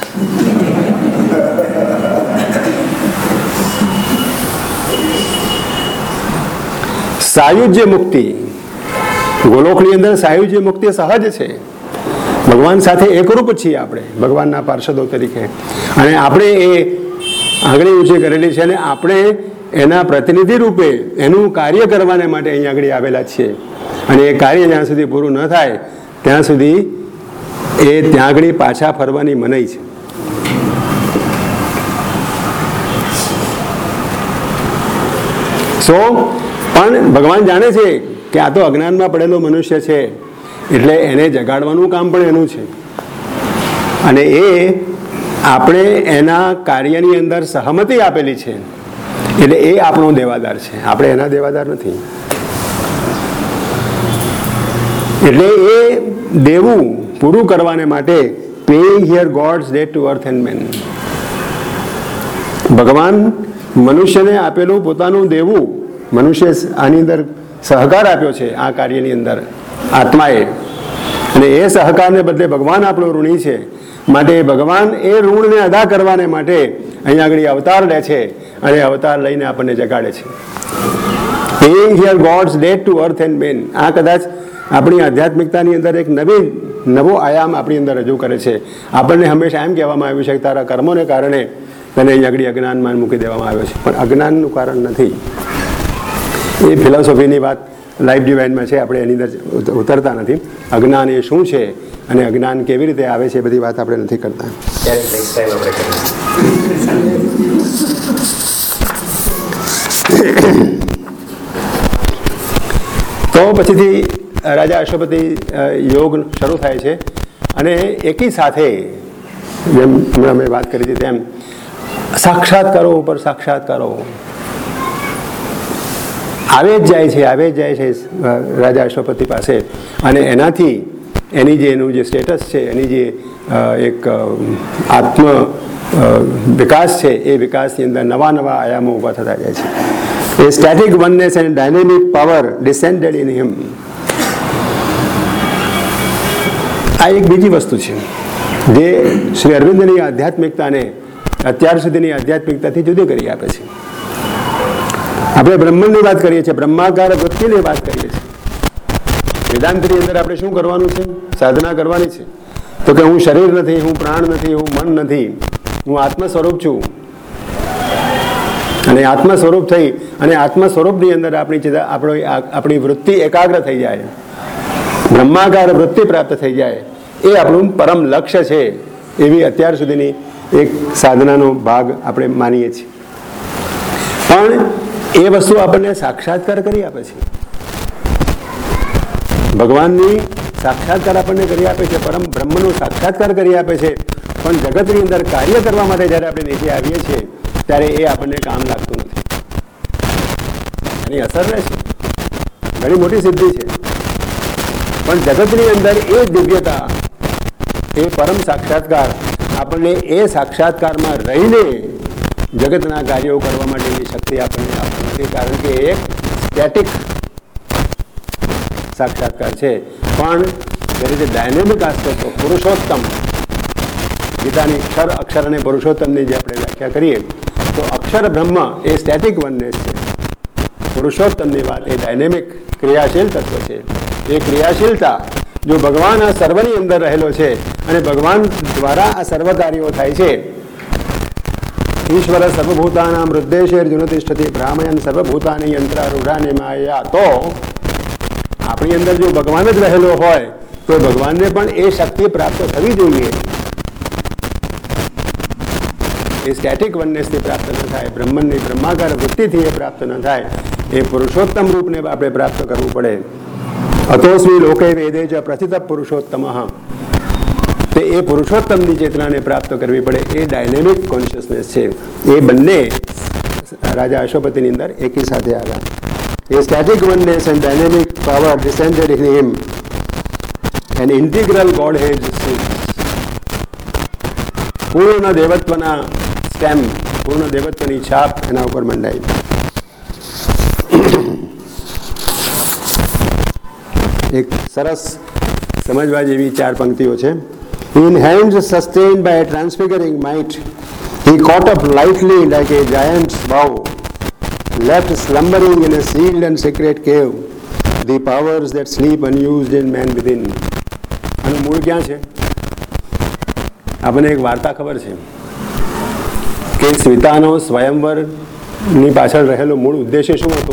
સાયુજ્ય મુક્તિ, ગોલોકની અંદર સાયુજ્ય મુક્તિ સહજ છે. ભગવાન સાથે એકરૂપ છીએ આપણે ભગવાનના પાર્ષદો તરીકે, અને આપણે એ આંગળી ઊંચી કરેલી છે અને આપણે એના પ્રતિનિધિ રૂપે એનું કાર્ય કરવાને માટે અહીં આગળ આવેલા છીએ. અને એ કાર્ય જ્યાં સુધી પૂરું ન થાય ત્યાં સુધી એ ત્યાં આગળ પાછા ફરવાની મનાઈ છે. પણ ભગવાન જાણે છે કે આ તો અજ્ઞાનમાં પડેલો મનુષ્ય છે, એટલે એને જગાડવાનું કામ પણ એનું છે. અને એ આપણે એના કાર્યની અંદર સહમતિ આપેલી છે, એટલે એ આપણો દેવાદાર છે, આપણે એના દેવાદાર નથી. એટલે એ દેવું પૂરું કરવાને માટે paying here God's debt to earth and man, ભગવાન મનુષ્યને આપેલું પોતાનું દેવું, મનુષ્ય આની અંદર સહકાર આપ્યો છે આ કાર્યની અંદર આત્માએ, અને એ સહકારને બદલે ભગવાન આપણો ઋણી છે. માટે ભગવાન એ ઋણને અદા કરવાને માટે અહીંયા આગળ અવતાર લે છે અને અવતાર લઈને આપણને જગાડે છે. Paying here God's debt to earth and man, આ કદાચ આપણી આધ્યાત્મિકતાની અંદર એક નવો આયામ આપણી અંદર રજૂ કરે છે. આપણને હંમેશા એમ કહેવામાં આવ્યું છે કે તારા કર્મોને કારણે તને અહીં આગળ અજ્ઞાનમાં મૂકી દેવામાં આવ્યો છે, પણ અજ્ઞાનનું કારણ નથી. એ ફિલોસોફીની વાત લાઈફ ડિવાઇનમાં છે, આપણે એની અંદર ઉતરતા નથી. અજ્ઞાન એ શું છે અને અજ્ઞાન કેવી રીતે આવે છે એ બધી વાત આપણે નથી કરતા. તો પછીથી રાજા અશ્વપતિ યોગ શરૂ થાય છે અને એકી સાથે જેમ હમણાં મેં વાત કરી હતી તેમ સાક્ષાત્કારો ઉપર સાક્ષાત્કારો આવે જ જાય છે રાજા અશ્વપતિ પાસે. અને એનાથી એનું જે સ્ટેટસ છે, એની જે એક આત્મ વિકાસ છે, એ વિકાસની અંદર નવા આયામો ઊભા થતા જાય છે. A static oneness and dynamic power descended in him. આ એક બીજી વસ્તુ છે જે શ્રી અરવિંદની આધ્યાત્મિકતાને અત્યાર સુધીની આધ્યાત્મિકતાથી જુદી કરી આપે છે. આપણે બ્રહ્માંડની વાત કરીએ છીએ, બ્રહ્માકાર વૃત્તિની વાત કરીએ છીએ. વેદાંતની અંદર આપણે શું કરવાનું છે? સાધના કરવાની છે. તો કે હું શરીર નથી, હું પ્રાણ નથી, હું મન નથી, હું આત્મ સ્વરૂપ છું. અને આત્મ સ્વરૂપ થઈ અને આત્મ સ્વરૂપની અંદર આપણી વૃત્તિ એકાગ્ર થઈ જાય, બ્રહ્માકાર વૃત્તિ પ્રાપ્ત થઈ જાય, એ આપણું પરમ લક્ષ્ય છે. એવી અત્યાર સુધીની એક સાધનાનો ભાગ આપણે માનીએ છીએ. પણ એ વસ્તુ આપણને સાક્ષાત્કાર કરી આપે છે. ભગવાનની સાક્ષાત્કાર આપણને કરી આપે છે, પરમ બ્રહ્મનો સાક્ષાત્કાર કરી આપે છે. પણ જગતની અંદર કાર્ય કરવા માટે જ્યારે આપણે નીચે આવીએ છીએ ત્યારે એ આપણને કામ લાગતું નથી. એની અસર રહે છે, ઘણી મોટી સિદ્ધિ છે, પણ જગતની અંદર એ દિવ્યતા, એ પરમ સાક્ષાત્કાર આપણને એ સાક્ષાત્કારમાં રહીને જગતના કાર્યો કરવા માટેની શક્તિ આપણને આપતી નથી, કારણ કે એ સ્ટેટિક સાક્ષાત્કાર છે. પણ જે રીતે ડાયનેમિક આસ્પેક્ટ પુરુષોત્તમ, ગીતાની અક્ષર અને પુરુષોત્તમની જે આપણે વ્યાખ્યા કરીએ તો અક્ષર બ્રહ્મ એ સ્ટેટિક વનનેસ છે, પુરુષોત્તમની વાત એ ડાયનેમિક ક્રિયાશીલ તત્વ છે. એ ક્રિયાશીલતા જો ભગવાન આ સર્વની અંદર રહેલો છે અને ભગવાન દ્વારા આ સર્વ કાર્યો થાય છે. ઈશ્વર સર્વભૂતાનાં હૃદ્દેશેર્જુન તિષ્ઠતિ ભ્રામયન સર્વભૂતાની યંત્રારૂઢાને માયા. તો આપણી અંદર જો ભગવાન જ રહેલો હોય તો ભગવાનને પણ એ શક્તિ પ્રાપ્ત થવી જોઈએ. એ સ્ટેટિક વનનેસથી પ્રાપ્ત ન થાય, બ્રહ્મની બ્રહ્માકાર વૃત્તિથી એ પ્રાપ્ત ન થાય, એ પુરુષોત્તમ રૂપને આપણે પ્રાપ્ત કરવું પડે. અતોસ્મી લોકે વેદે જ પ્રથિત પુરુષોત્તમ. તો એ પુરુષોત્તમની ચેતનાને પ્રાપ્ત કરવી પડે. એ ડાયનેમિક કોન્શિયસનેસ છે. એ બંને રાજા અશ્વપતિની અંદર એકી સાથે આવ્યા. A static oneness and dynamic power descended in him and integral Godhead પૂર્ણ દેવત્વના સ્ટેમ્પ, પૂર્ણ દેવત્વની છાપ એના ઉપર મંડાઈ. એક સરસ સમજવા જેવી 4 પંક્તિઓ છે. In hands sustained by a transfiguring might, he caught up lightly like a giant's bow, left slumbering in a sealed and secret cave the powers that sleep unused in man within. આનું મૂળ ક્યાં છે? આપણને એક વાર્તા ખબર છે કે સીતાનો સ્વયંવરની પાછળ રહેલો મૂળ ઉદ્દેશ્ય શું હતો?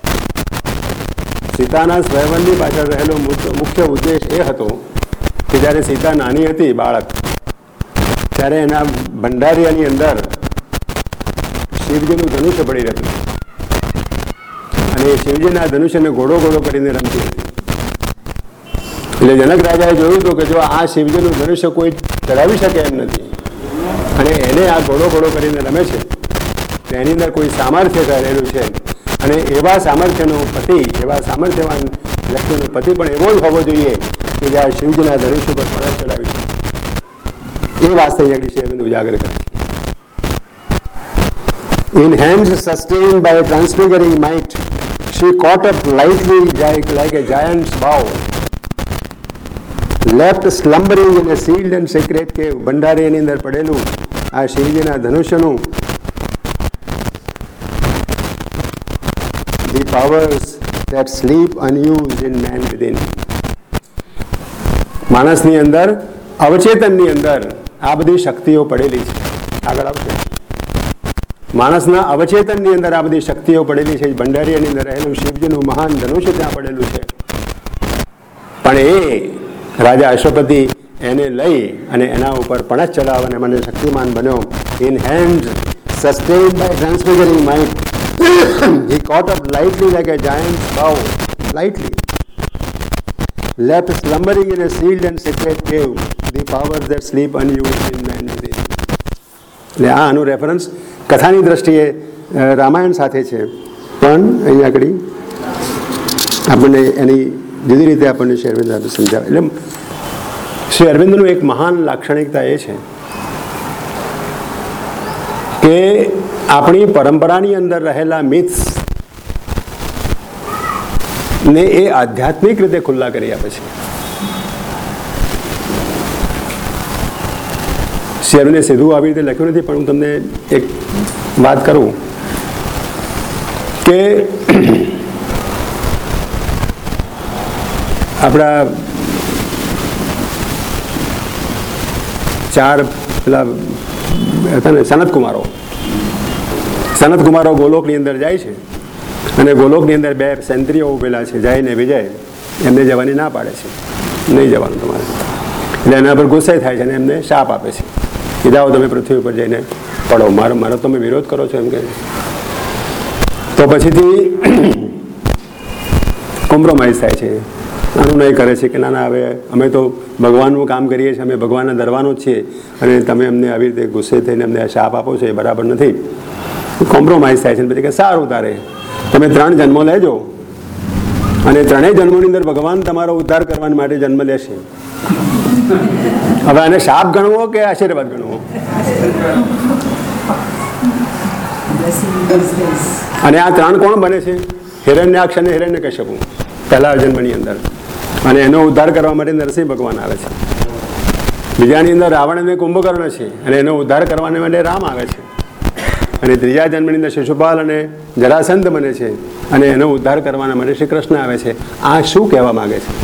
સીતાના સ્વયંવરની પાછળ રહેલો મુખ્ય ઉદ્દેશ એ હતો કે જ્યારે સીતા નાની હતી, બાળક, ત્યારે એના ભંડારિયાની અંદર શિવજીનું ધનુષ્ય પડી રહેતું અને એ શિવજીના ધનુષ્યને ઘોડો ઘોડો કરીને રમતી હતી. એટલે જનક રાજાએ જોયું હતું કે જો આ શિવજીનું ધનુષ્ય કોઈ ચડાવી શકે એમ નથી અને એને આ ઘોડો ઘોડો કરીને રમે છે તો એની અંદર કોઈ સામર્થ્ય રહેલું છે અને એવા સામર્થ્યનો પતિ, એવા સામર્થ્યવાન વ્યક્તિનો પતિ પણ એવો જ હોવો જોઈએ કે જે આ શિવજીના ધનુષ્ય પર ફરજ ચડાવી છે. એ વાત અહીંયા શ્રી અરવિંદ ઉજાગર કરે છે. In hands sustained by a transfiguring might, she caught up lightly like a giant's bow, left slumbering in a sealed and secret cave. ભંડારીની અંદર પડેલું આ શિવજીના ધનુષ્યનું the powers that sleep unused in man within. માણસની અંદર, અવચેતનની અંદર આ બધી શક્તિઓ પડેલી છે. આગળ આવશે. માણસના અવચેતનની અંદર આ બધી શક્તિઓ પડેલી છે. ભંડારીની અંદર રહેલું શિવજીનું મહાન ધનુષ્ય ત્યાં પડેલું છે. પણ એ રાજા અશ્વપતિ એને લઈ અને એના ઉપર પણજ ચડાવવાને મને શક્તિમાન બન્યો. In hand sustained by transfiguring mind, he caught up lightly like a giant's bow, lightly, left slumbering in a sealed and secret cave the powers that sleep unused in man within. એટલે આનું reference કથાની દ્રષ્ટિએ રામાયણ સાથે છે, પણ અહીં આગળ આપણને એની જુદી રીતે આપણને શ્રી અરવિંદ સમજાવે. એટલે શ્રી અરવિંદનું એક મહાન લાક્ષણિકતા એ છે કે આપણી પરંપરાની અંદર રહેલા મિથ્સ ને એ આધ્યાત્મિક રીતે ખુલ્લા કરી આપે છે. શ્રી અરવિંદે સીધું આવી રીતે લખ્યું નથી, પણ હું તમને એક વાત કરું કે આપણા 4 પેલા હતા ને સનતકુમારો ગોલોકની અંદર જાય છે અને ગોલોકની અંદર 2 સેન્ત્રીઓ ઉભેલા છે, જય ને વિજય. એમને જવાની ના પાડે છે, નહીં જવાનું તમારે. એટલે એના પર ગુસ્સે થાય છે અને એમને શાપ આપે છે કે જાઓ તમે પૃથ્વી ઉપર જઈને પડો, મારો તમે વિરોધ કરો છો એમ કે. તો પછીથી કોમ્પ્રોમાઇઝ થાય છે, અનુનય કરે છે કે ના ના, હવે અમે તો ભગવાનનું કામ કરીએ છીએ, અમે ભગવાનના દરવાનો જ છીએ, અને તમે અમને આવી રીતે ગુસ્સે થઈને અમને શાપ આપો છો એ બરાબર નથી. કોમ્પ્રોમાઇઝ થાય છે. પછી કે સારું, તારે તમે 3 જન્મો લેજો, અને 3 જન્મોની અંદર ભગવાન તમારો ઉદ્ધાર કરવા માટે જન્મ લેશે. હવે આને શાપ ગણવો કે આશીર્વાદ ગણવો? અને આ 3 કોણ બને છે? હિરણ્યાક્ષ અને હિરણ્યકશ્યપુ પહેલા જન્મની અંદર, અને એનો ઉદ્ધાર કરવા માટે નરસિંહ ભગવાન આવે છે. બીજાની અંદર રાવણ અને કુંભકર્ણ છે, અને એનો ઉદ્ધાર કરવા માટે રામ આવે છે. અને 3જા જન્મની અંદર શિશુપાલ અને જરાસંધ બને છે, અને એનો ઉદ્ધાર કરવાના માટે શ્રી કૃષ્ણ આવે છે. આ શું કહેવા માંગે છે?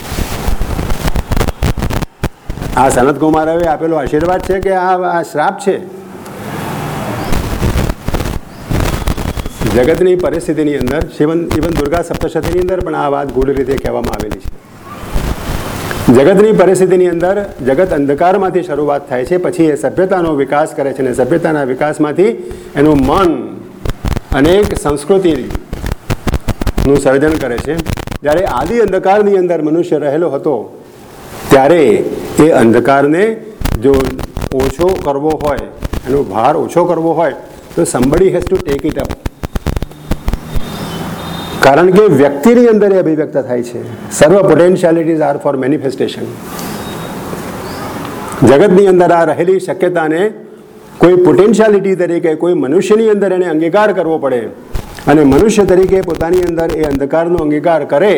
આ સનત કુમારોએ આપેલો આશીર્વાદ છે કે આ શ્રાપ છે? જગતની પરિસ્થિતિની અંદર, ઇવન દુર્ગા સપ્તશતીની અંદર પણ આ વાત ગૂઢ રીતે કહેવામાં આવેલી છે. જગતની પરિસ્થિતિની અંદર જગત અંધકારમાંથી શરૂઆત થાય છે, પછી એ સભ્યતાનો વિકાસ કરે છે, અને સભ્યતાના વિકાસમાંથી એનું મન અનેક સંસ્કૃતિનું સર્જન કરે છે. જ્યારે આદિ અંધકારની અંદર મનુષ્ય રહેલો હતો, ત્યારે એ અંધકારને જો ઓછો કરવો હોય, એનો ભાર ઓછો કરવો હોય, તો somebody has to take it up. કારણ કે વ્યક્તિની અંદર એ અભિવ્યક્ત થાય છે. સર્વ પોટેન્શિયાલિટીઝ આર ફોર મેનિફેસ્ટેશન. જગતની અંદર આ રહેલી શક્યતાને કોઈ પોટેન્શિયાલિટી તરીકે કોઈ મનુષ્યની અંદર એને અંગીકાર કરવો પડે, અને મનુષ્ય તરીકે પોતાની અંદર એ અંધકારનો અંગીકાર કરે,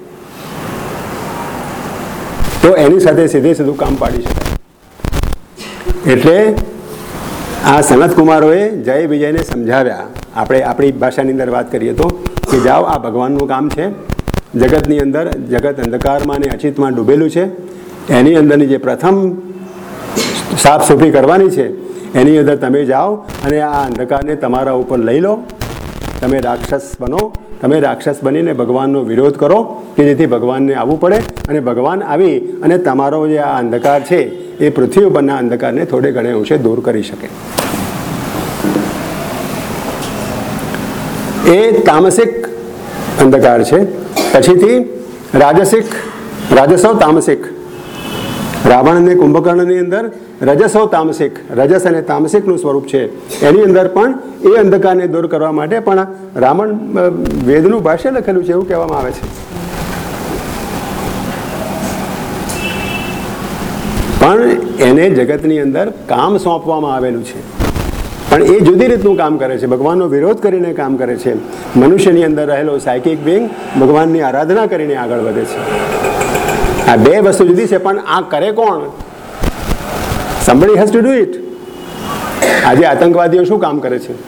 તો એની સાથે સીધે સીધું કામ પાડી શકાય. એટલે આ સનત કુમારોએ જય વિજયને સમજાવ્યા. આપણે આપણી ભાષાની અંદર વાત કરીએ તો કે જાઓ, આ ભગવાનનું કામ છે. જગતની અંદર જગત અંધકારમાં અને અચિતમાં ડૂબેલું છે. એની અંદરની જે પ્રથમ સાફ સફાઈ કરવાની છે, એની અંદર તમે જાઓ અને આ અંધકારને તમારા ઉપર લઈ લો. તમે રાક્ષસ બનો. તમે રાક્ષસ બનીને ભગવાનનો વિરોધ કરો, કે જેથી ભગવાનને આવવું પડે, અને ભગવાન આવી અને તમારો જે આ અંધકાર છે એ પૃથ્વી ઉપરના અંધકારને થોડે ઘણે અંશે દૂર કરી શકે. એ તામસિક અંધકાર છે. પછીથી રાજસો તામસિક. રાવણ અને કુંભકર્ણની અંદર રજસો તામસિક, રજસ અને તામસિકનું સ્વરૂપ છે. એની અંદર પણ એ અંધકારને દૂર કરવા માટે પણ રાવણ વેદનું ભાષ્ય લખેલું છે એવું કહેવામાં આવે છે. પણ એને જગતની અંદર કામ સોંપવામાં આવેલું છે, પણ એ જુદી રીતનું કામ કરે છે. ભગવાનનો વિરોધ કરીને કામ કરે છે. મનુષ્યની અંદર રહેલો સાયકિક બિંગ ભગવાનની આરાધના કરીને આગળ વધે છે. આ 2 વસ્તુ જુદી છે, પણ આ કરે કોણ? somebody has to do it. આજે આતંકવાદીઓ શું કામ કરે છે?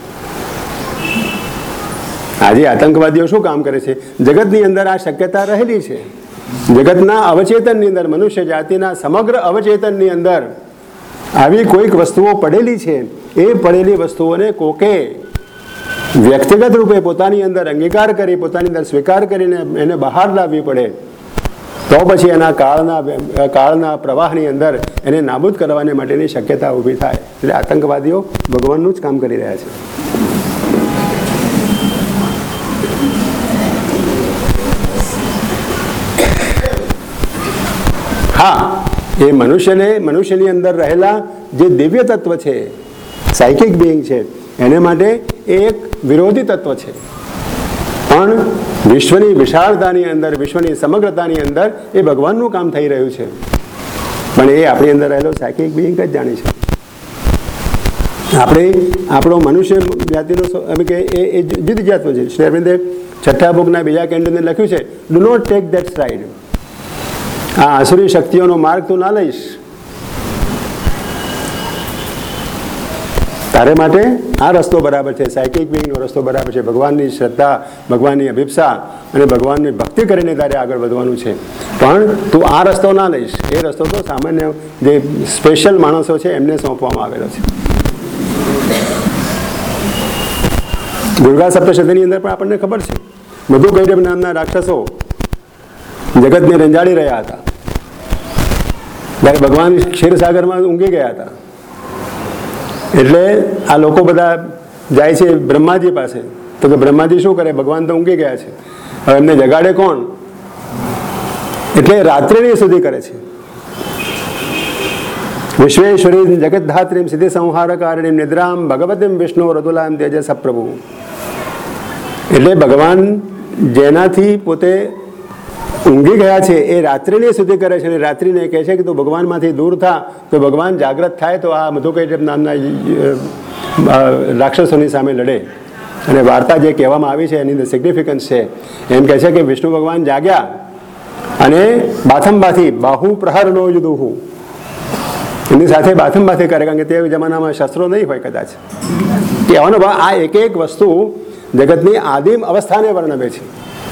જગતની અંદર આ શક્યતા રહેલી છે. જગતના અવચેતનની અંદર, મનુષ્ય જાતિના સમગ્ર અવચેતનની અંદર આવી કોઈક વસ્તુઓ પડેલી છે. એ પડેલી વસ્તુઓને કોકે વ્યક્તિગત રૂપે પોતાની અંદર અંગીકાર કરી, પોતાની અંદર સ્વીકાર કરીને એને બહાર લાવવી પડે, તો પછી એના કાળના પ્રવાહની અંદર એને નાબૂદ કરવાને માટેની શક્યતા ઊભી થાય. એટલે આતંકવાદીઓ ભગવાનનું જ કામ કરી રહ્યા છે. હા, એ મનુષ્યની અંદર રહેલા જે દિવ્ય તત્વ છે, સાયકિક બિંગ છે, એને માટે એ એક વિરોધી તત્વ છે. પણ વિશ્વની વિશાળતાની અંદર, વિશ્વની સમગ્રતાની અંદર એ ભગવાનનું કામ થઈ રહ્યું છે. પણ એ આપણી અંદર રહેલો સાયકિક બિંગ જ જાણે છે. આપણો મનુષ્ય જાતિનો કે એ જુદી જાતનો છે. શ્રી અરવિંદે 6ઠ્ઠા બુકના 2જા કેન્ડને લખ્યું છે, do not take that side. આ આસુરી શક્તિઓનો માર્ગ તું ના લઈશ. તારે માટે આ રસ્તો બરાબર છે, સાયકિક બિંગનો રસ્તો બરાબર છે. ભગવાનની શ્રદ્ધા, ભગવાનની અભિપ્સા અને ભગવાનની ભક્તિ કરીને તારે આગળ વધવાનું છે. પણ તું આ રસ્તો ના લઈશ. એ રસ્તો તો સામાન્ય જે સ્પેશિયલ માણસો છે એમને સોંપવામાં આવેલો છે. દુર્ગા સપ્તશતીની અંદર પણ આપણને ખબર છે, મધુ કૈટભ નામના રાક્ષસો જગતને રંજાડી રહ્યા હતા. જ્યારે ભગવાન ક્ષીરસાગરમાં ઊંઘી ગયા હતા, એટલે આ લોકો બધા જાય છે બ્રહ્માજી પાસે તો કે બ્રહ્માજી શું કરે, ભગવાન તો ઊંઘી ગયા છે, હવે એમને જગાડે કોણ? એટલે રાત્રિની સુધી કરે છે. વિશ્વેશ્વરી જગતધાત્રીમ સિદ્ધિ સંહારકારિણીમ નિદ્રામ ભગવતીમ વિષ્ણુ રતુલામ તેજસ પ્રભુ. એટલે ભગવાન જેનાથી પોતે ઊંઘી ગયા છે એ રાત્રિની સુધી કરે છે, અને રાત્રિને કહે છે કે તું ભગવાનમાંથી દૂર થા, તો ભગવાન જાગ્રત થાય તો આ મધુકૈટભ નામના રાક્ષસોની સામે લડે. અને વાર્તા જે કહેવામાં આવી છે એની અંદર સિગ્નિફિકન્સ છે. એમ કહે છે કે વિષ્ણુ ભગવાન જાગ્યા અને બાથંબાથી બાહુ પ્રહરનો યુદુહુ, એમની સાથે બાથંબાથી કરે, કારણ કે તે જમાનામાં શસ્ત્રો નહીં હોય કદાચ. કહેવાનો ભાવ આ એક એક વસ્તુ જગતની આદિમ અવસ્થાને વર્ણવે છે.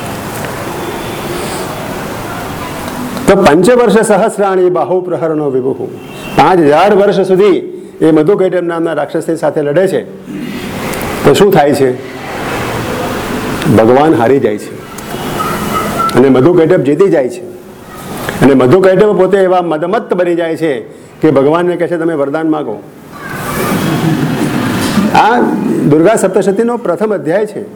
તો પંચવર્ષ સહસ્રાણી બાહુ પ્રહરનો વિભુ, 5000 વર્ષ સુધી એ મધુકૈટભ નામના રાક્ષસની સાથે લડે છે. તો શું થાય છે? ભગવાન હારી જાય છે અને મધુકૈટભ જીતી જાય છે. અને મધુકૈટભ પોતે એવા મદમત્ત બની જાય છે કે ભગવાનને કહે છે તમે વરદાન માગો. આ દુર્ગા સપ્તશતીનો પ્રથમ અધ્યાય છે.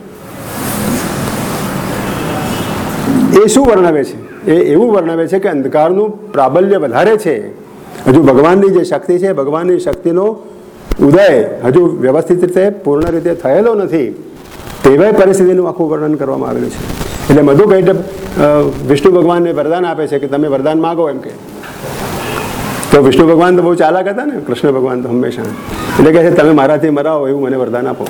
એ શું વર્ણવે છે? એ એવું વર્ણવે છે કે અંધકારનું પ્રાબલ્ય વધારે છે. હજુ ભગવાનની જે શક્તિ છે, ભગવાનની શક્તિનો ઉદય હજુ વ્યવસ્થિત રીતે પૂર્ણ રીતે થયેલો નથી, તેવી પરિસ્થિતિનું આખું વર્ણન કરવામાં આવેલું છે. એટલે મધુકૈટભ વિષ્ણુ ભગવાનને વરદાન આપે છે કે તમે વરદાન માગો એમ કે. તો વિષ્ણુ ભગવાન તો બહુ ચાલાક હતા ને, કૃષ્ણ ભગવાન તો હંમેશા એટલે કહે છે તમે મારાથી મરાવો એવું મને વરદાન આપો.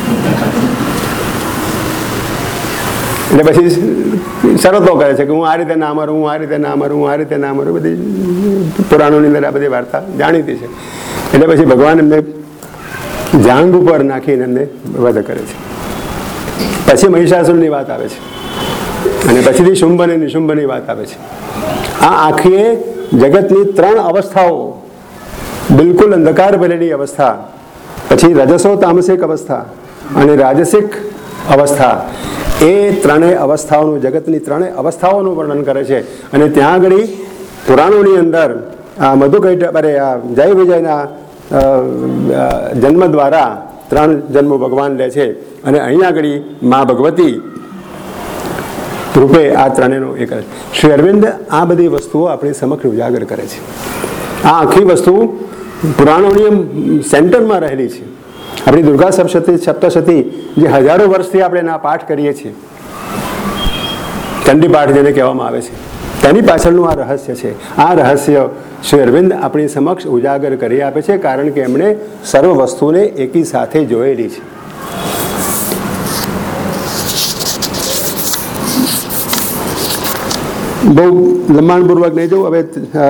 એટલે પછી શરતો કરે છે કે હું આ રીતે ના મારું, હું આ રીતે ના મારું, હું આ રીતે ના મારું. બધી પુરાણોની અંદર આ બધી વાર્તા જાણીતી છે. એટલે પછી ભગવાન એમને જાંગ ઉપર નાખીને એમને વધ કરે છે. પછી મહિષાસુરની વાત આવે છે અને પછીથી શુંભ અને નિશુંભની વાત આવે છે. આ આખી જગતની 3 અવસ્થાઓ, બિલકુલ અંધકાર ભરેલી અવસ્થા, પછી રજસો તામસિક અવસ્થા અને રાજસિક અવસ્થા, એ 3 અવસ્થાઓનું, જગતની 3 અવસ્થાઓનું વર્ણન કરે છે. અને ત્યાં આગળ પુરાણોની અંદર આ મધુકૈટભ આ જય વિજયના જન્મ દ્વારા 3 જન્મો ભગવાન લે છે. અને અહીંયા આગળ મા ભગવતી રૂપે આ 3નો એ કરે. શ્રી અરવિંદ આ બધી વસ્તુઓ આપણી સમક્ષ ઉજાગર કરે છે. આ આખી વસ્તુ પુરાણોની સેન્ટરમાં રહેલી છે. આપણી દુર્ગા સપ્તશતી જે હજારો વર્ષથી આપણે એના પાઠ કરીએ છીએ, ચંડી પાઠ જેને કહેવામાં આવે છે, તેની પાછળનું આ રહસ્ય છે. આ રહસ્ય શ્રી અરવિંદ આપણી સમક્ષ ઉજાગર કરી આપે છે, કારણ કે એમણે સર્વ વસ્તુને એકી સાથે જોયેલી છે. બહુ લંબાણપૂર્વક નહીં જવું. હવે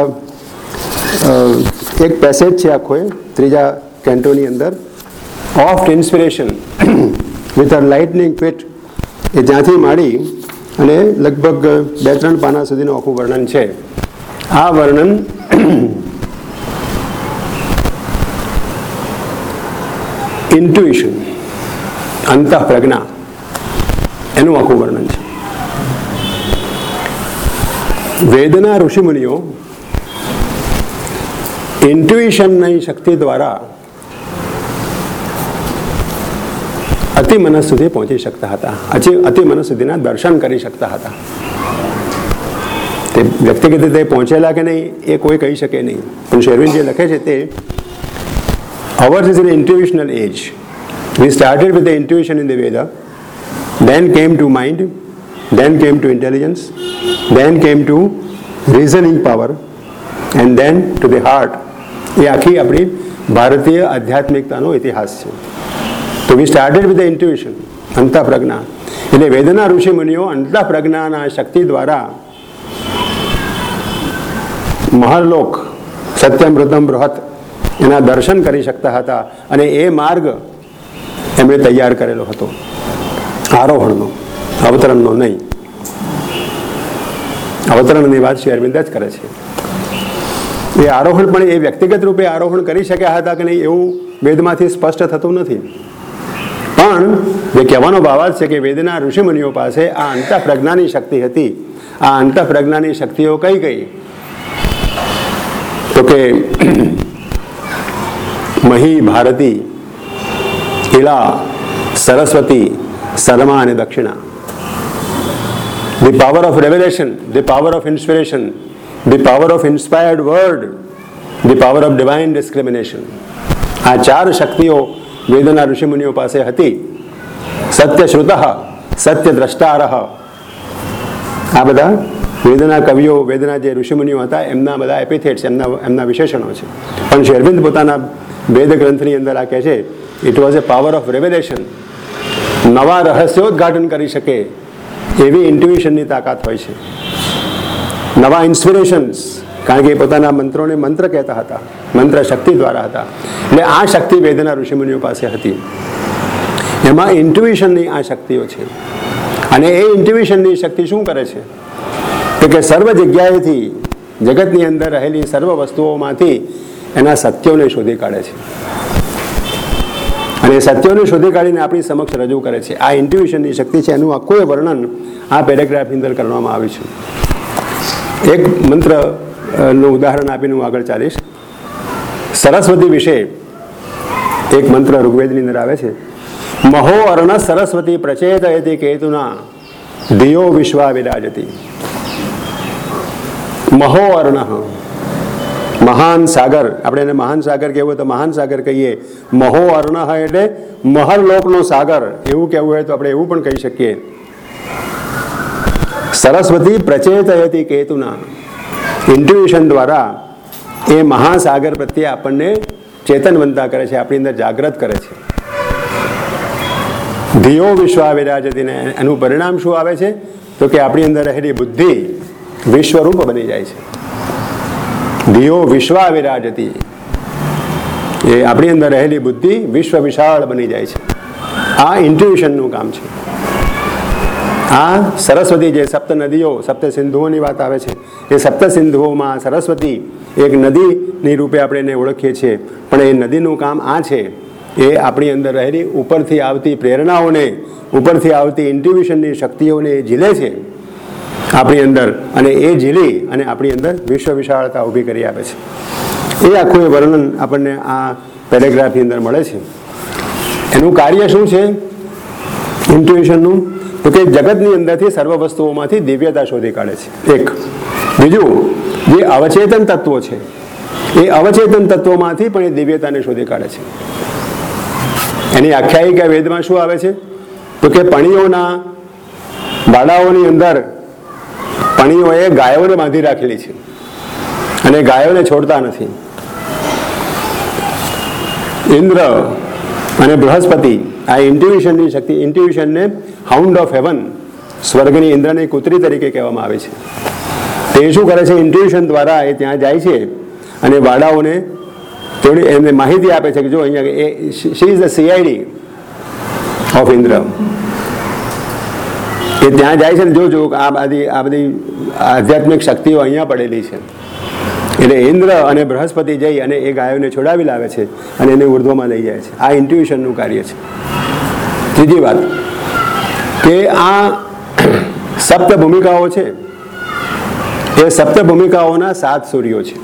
એક પેસેજ છે આખો, 3જા કેન્ટોની અંદર, of inspiration with a lightning quit, એ જ્યાંથી માંડી અને લગભગ 2-3 પાના સુધીનું આખું વર્ણન છે. આ વર્ણન ઇન્ટ્યુઇશન, અંતઃપ્રજ્ઞા, એનું આખું વર્ણન છે. વેદના ઋષિમુનિઓ ઇન્ટ્યુઇશનની શક્તિ દ્વારા અતિ મનસ સુધી પહોંચી શકતા હતા, અતિ મનસ સુધીના દર્શન કરી શકતા હતા. તે વ્યક્તિગત રીતે પહોંચેલા કે નહીં એ કોઈ કહી શકે નહીં, પણ શ્રી અરવિંદ જે લખે છે તે ours is an intuitional age. We started with the intuition in the Veda, then came to mind, then came to intelligence, then came to reasoning power, and then to the heart. એ આખી આપણી ભારતીય આધ્યાત્મિકતાનો ઇતિહાસ છે. તો we started with the intuition, અંતઃપ્રજ્ઞા. એટલે વેદના ઋષિ મુનિઓ અંતઃપ્રજ્ઞાના શક્તિ દ્વારા મહર્લોક, સત્યમૃતમ બૃહત, એના દર્શન કરી શકતા હતા. અને એ માર્ગ એમણે તૈયાર કરેલો હતો, આરોહણનો, અવતરણનો નહીં. અવતરણની વાત શ્રી અરવિંદ જ કરે છે. એ આરોહણ પણ એ વ્યક્તિગત રૂપે આરોહણ કરી શક્યા હતા કે નહીં એવું વેદમાંથી સ્પષ્ટ થતું નથી. પણ જે કહેવાનો ભાવ છે કે વેદના ઋષિમુનિઓ પાસે આ અંતઃપ્રજ્ઞાની શક્તિ હતી. આ અંતઃપ્રજ્ઞાની શક્તિઓ કઈ કઈ? તો કે મહી, ભારતી, ઇલા, સરસ્વતી, સરમાં અને Dakshina. The power of revelation, the power of inspiration, the power of inspired word, the power of divine discrimination. આ 4 શક્તિઓ વેદના ઋષિમુનિઓ પાસે હતી. સત્ય શ્રુતઃ, સત્ય દ્રષ્ટારઃ, આ બધા વેદના કવિઓ, વેદના જે ઋષિમુનિઓ હતા એમના બધા એપિથેટ્સ, એમના વિશેષણો છે. પણ શ્રી અરવિંદ પોતાના વેદ ગ્રંથની અંદર આ કહે છે, it was a power of revelation. નવા રહસ્યોદ્ઘાટન કરી શકે એવી ઇન્ટ્યુઇશનની તાકાત હોય છે. નવા ઇન્સ્પિરેશન્સ, કારણ કે એ પોતાના મંત્રોને મંત્ર કહેતા હતા, મંત્ર શક્તિ દ્વારા હતા. એટલે આ શક્તિ વેદના ઋષિમુનિઓ પાસે હતી. એમાં ઇન્ટ્યુઇશનની આ શક્તિઓ છે. અને એ ઇન્ટ્યુઇશનની શક્તિ શું કરે છે? તો કે સર્વ જગ્યાએથી, જગતની અંદર રહેલી સર્વ વસ્તુઓમાંથી એના સત્યોને શોધી કાઢે છે. અને સત્યોને શોધી કાઢીને આપણી સમક્ષ રજૂ કરે છે. આ ઇન્ટ્યુઇશનની શક્તિ છે. એનું આખું વર્ણન આ પેરેગ્રાફની અંદર કરવામાં આવ્યું છે. એક મંત્રનું ઉદાહરણ આપીને હું આગળ ચાલીશ. સરસ્વતી વિશે એક મંત્ર ઋગ્વેદની અંદર આવે છે, મહો અર્ણ સરસ્વતી પ્રચેતયતિ કેતુના ધિયો વિશ્વા વિરાજતી. મહો અર્ણ, મહાન સાગર. આપણે એને મહાન સાગર કહેવું હોય તો મહાન સાગર કહીએ. મહો અર્ણ એટલે મહરલોકનો સાગર, એવું કહેવું હોય તો આપણે એવું પણ કહી શકીએ. સરસ્વતી પ્રચેતયતિ કેતુના, ઇન્ટ્યુઇશન દ્વારા એ મહાસાગર પ્રત્યે આપણને ચેતનવંતા કરે છે, આપણી અંદર જાગૃત કરે છે. ધિયો વિશ્વા વિરાજતી, એનું પરિણામ શું આવે છે? તો કે આપણી અંદર રહેલી બુદ્ધિ વિશ્વરૂપ બની જાય છે. ધિયો વિશ્વા વિરાજતી, એ આપણી અંદર રહેલી બુદ્ધિ વિશ્વ વિશાળ બની જાય છે. આ ઇન્ટ્યુઇશનનું કામ છે. આ સરસ્વતી, જે સપ્ત નદીઓ, સપ્ત સિંધુઓની વાત આવે છે, એ સપ્ત સિંધુઓમાં સરસ્વતી એક નદીની રૂપે આપણે એને ઓળખીએ છીએ. પણ એ નદીનું કામ આ છે, એ આપણી અંદર રહેલી ઉપરથી આવતી પ્રેરણાઓને, ઉપરથી આવતી ઇન્ટ્યુઇશનની શક્તિઓને એ ઝીલે છે આપણી અંદર, અને એ ઝીલી અને આપણી અંદર વિશ્વ વિશાળતા ઊભી કરી આપે છે. એ આખું એ વર્ણન આપણને આ પેરેગ્રાફની અંદર મળે છે. એનું કાર્ય શું છે ઇન્ટ્યુઇશનનું? તો કે જગતની અંદરથી સર્વ વસ્તુઓમાંથી દિવ્યતા શોધી કાઢે છે. એક. બીજું, જે અવચેતન તત્વો છે, એ અવચેતન તત્વોમાંથી પણ એ દિવ્યતાને શોધી કાઢે છે. એની આખ્યાયિકા વેદમાં શું આવે છે? તો કે પણીઓના બાળાઓની અંદર પણીઓએ ગાયોને બાંધી રાખેલી છે અને ગાયોને છોડતા નથી. ઇન્દ્ર અને બૃહસ્પતિ, આ ઇન્ટ્યુઇશનની શક્તિ, ઇન્ટ્યુઇશનને હાઉન્ડ ઓફ હેવન, સ્વર્ગની ઇન્દ્રની કૂતરી તરીકે કહેવામાં આવે છે. તે શું કરે છે? ઇન્ટ્યુઇશન દ્વારા એ ત્યાં જાય છે અને બાળાઓને થોડી એમને માહિતી આપે છે કે જો અહીંયા she is the CID of Indra. એ ત્યાં જાય છે ને જો આ બધી આધ્યાત્મિક શક્તિઓ અહીંયા પડેલી છે. એટલે ઇન્દ્ર અને બૃહસ્પતિ જઈ અને એ ગાયોને છોડાવી લાવે છે અને એને ઉર્ધ્વમાં લઈ જાય છે. આ ઇન્ટ્યુઇશનનું કાર્ય છે. ત્રીજી વાત કે આ સપ્ત ભૂમિકાઓ છે, એ સપ્ત ભૂમિકાઓના 7 સૂર્યો છે.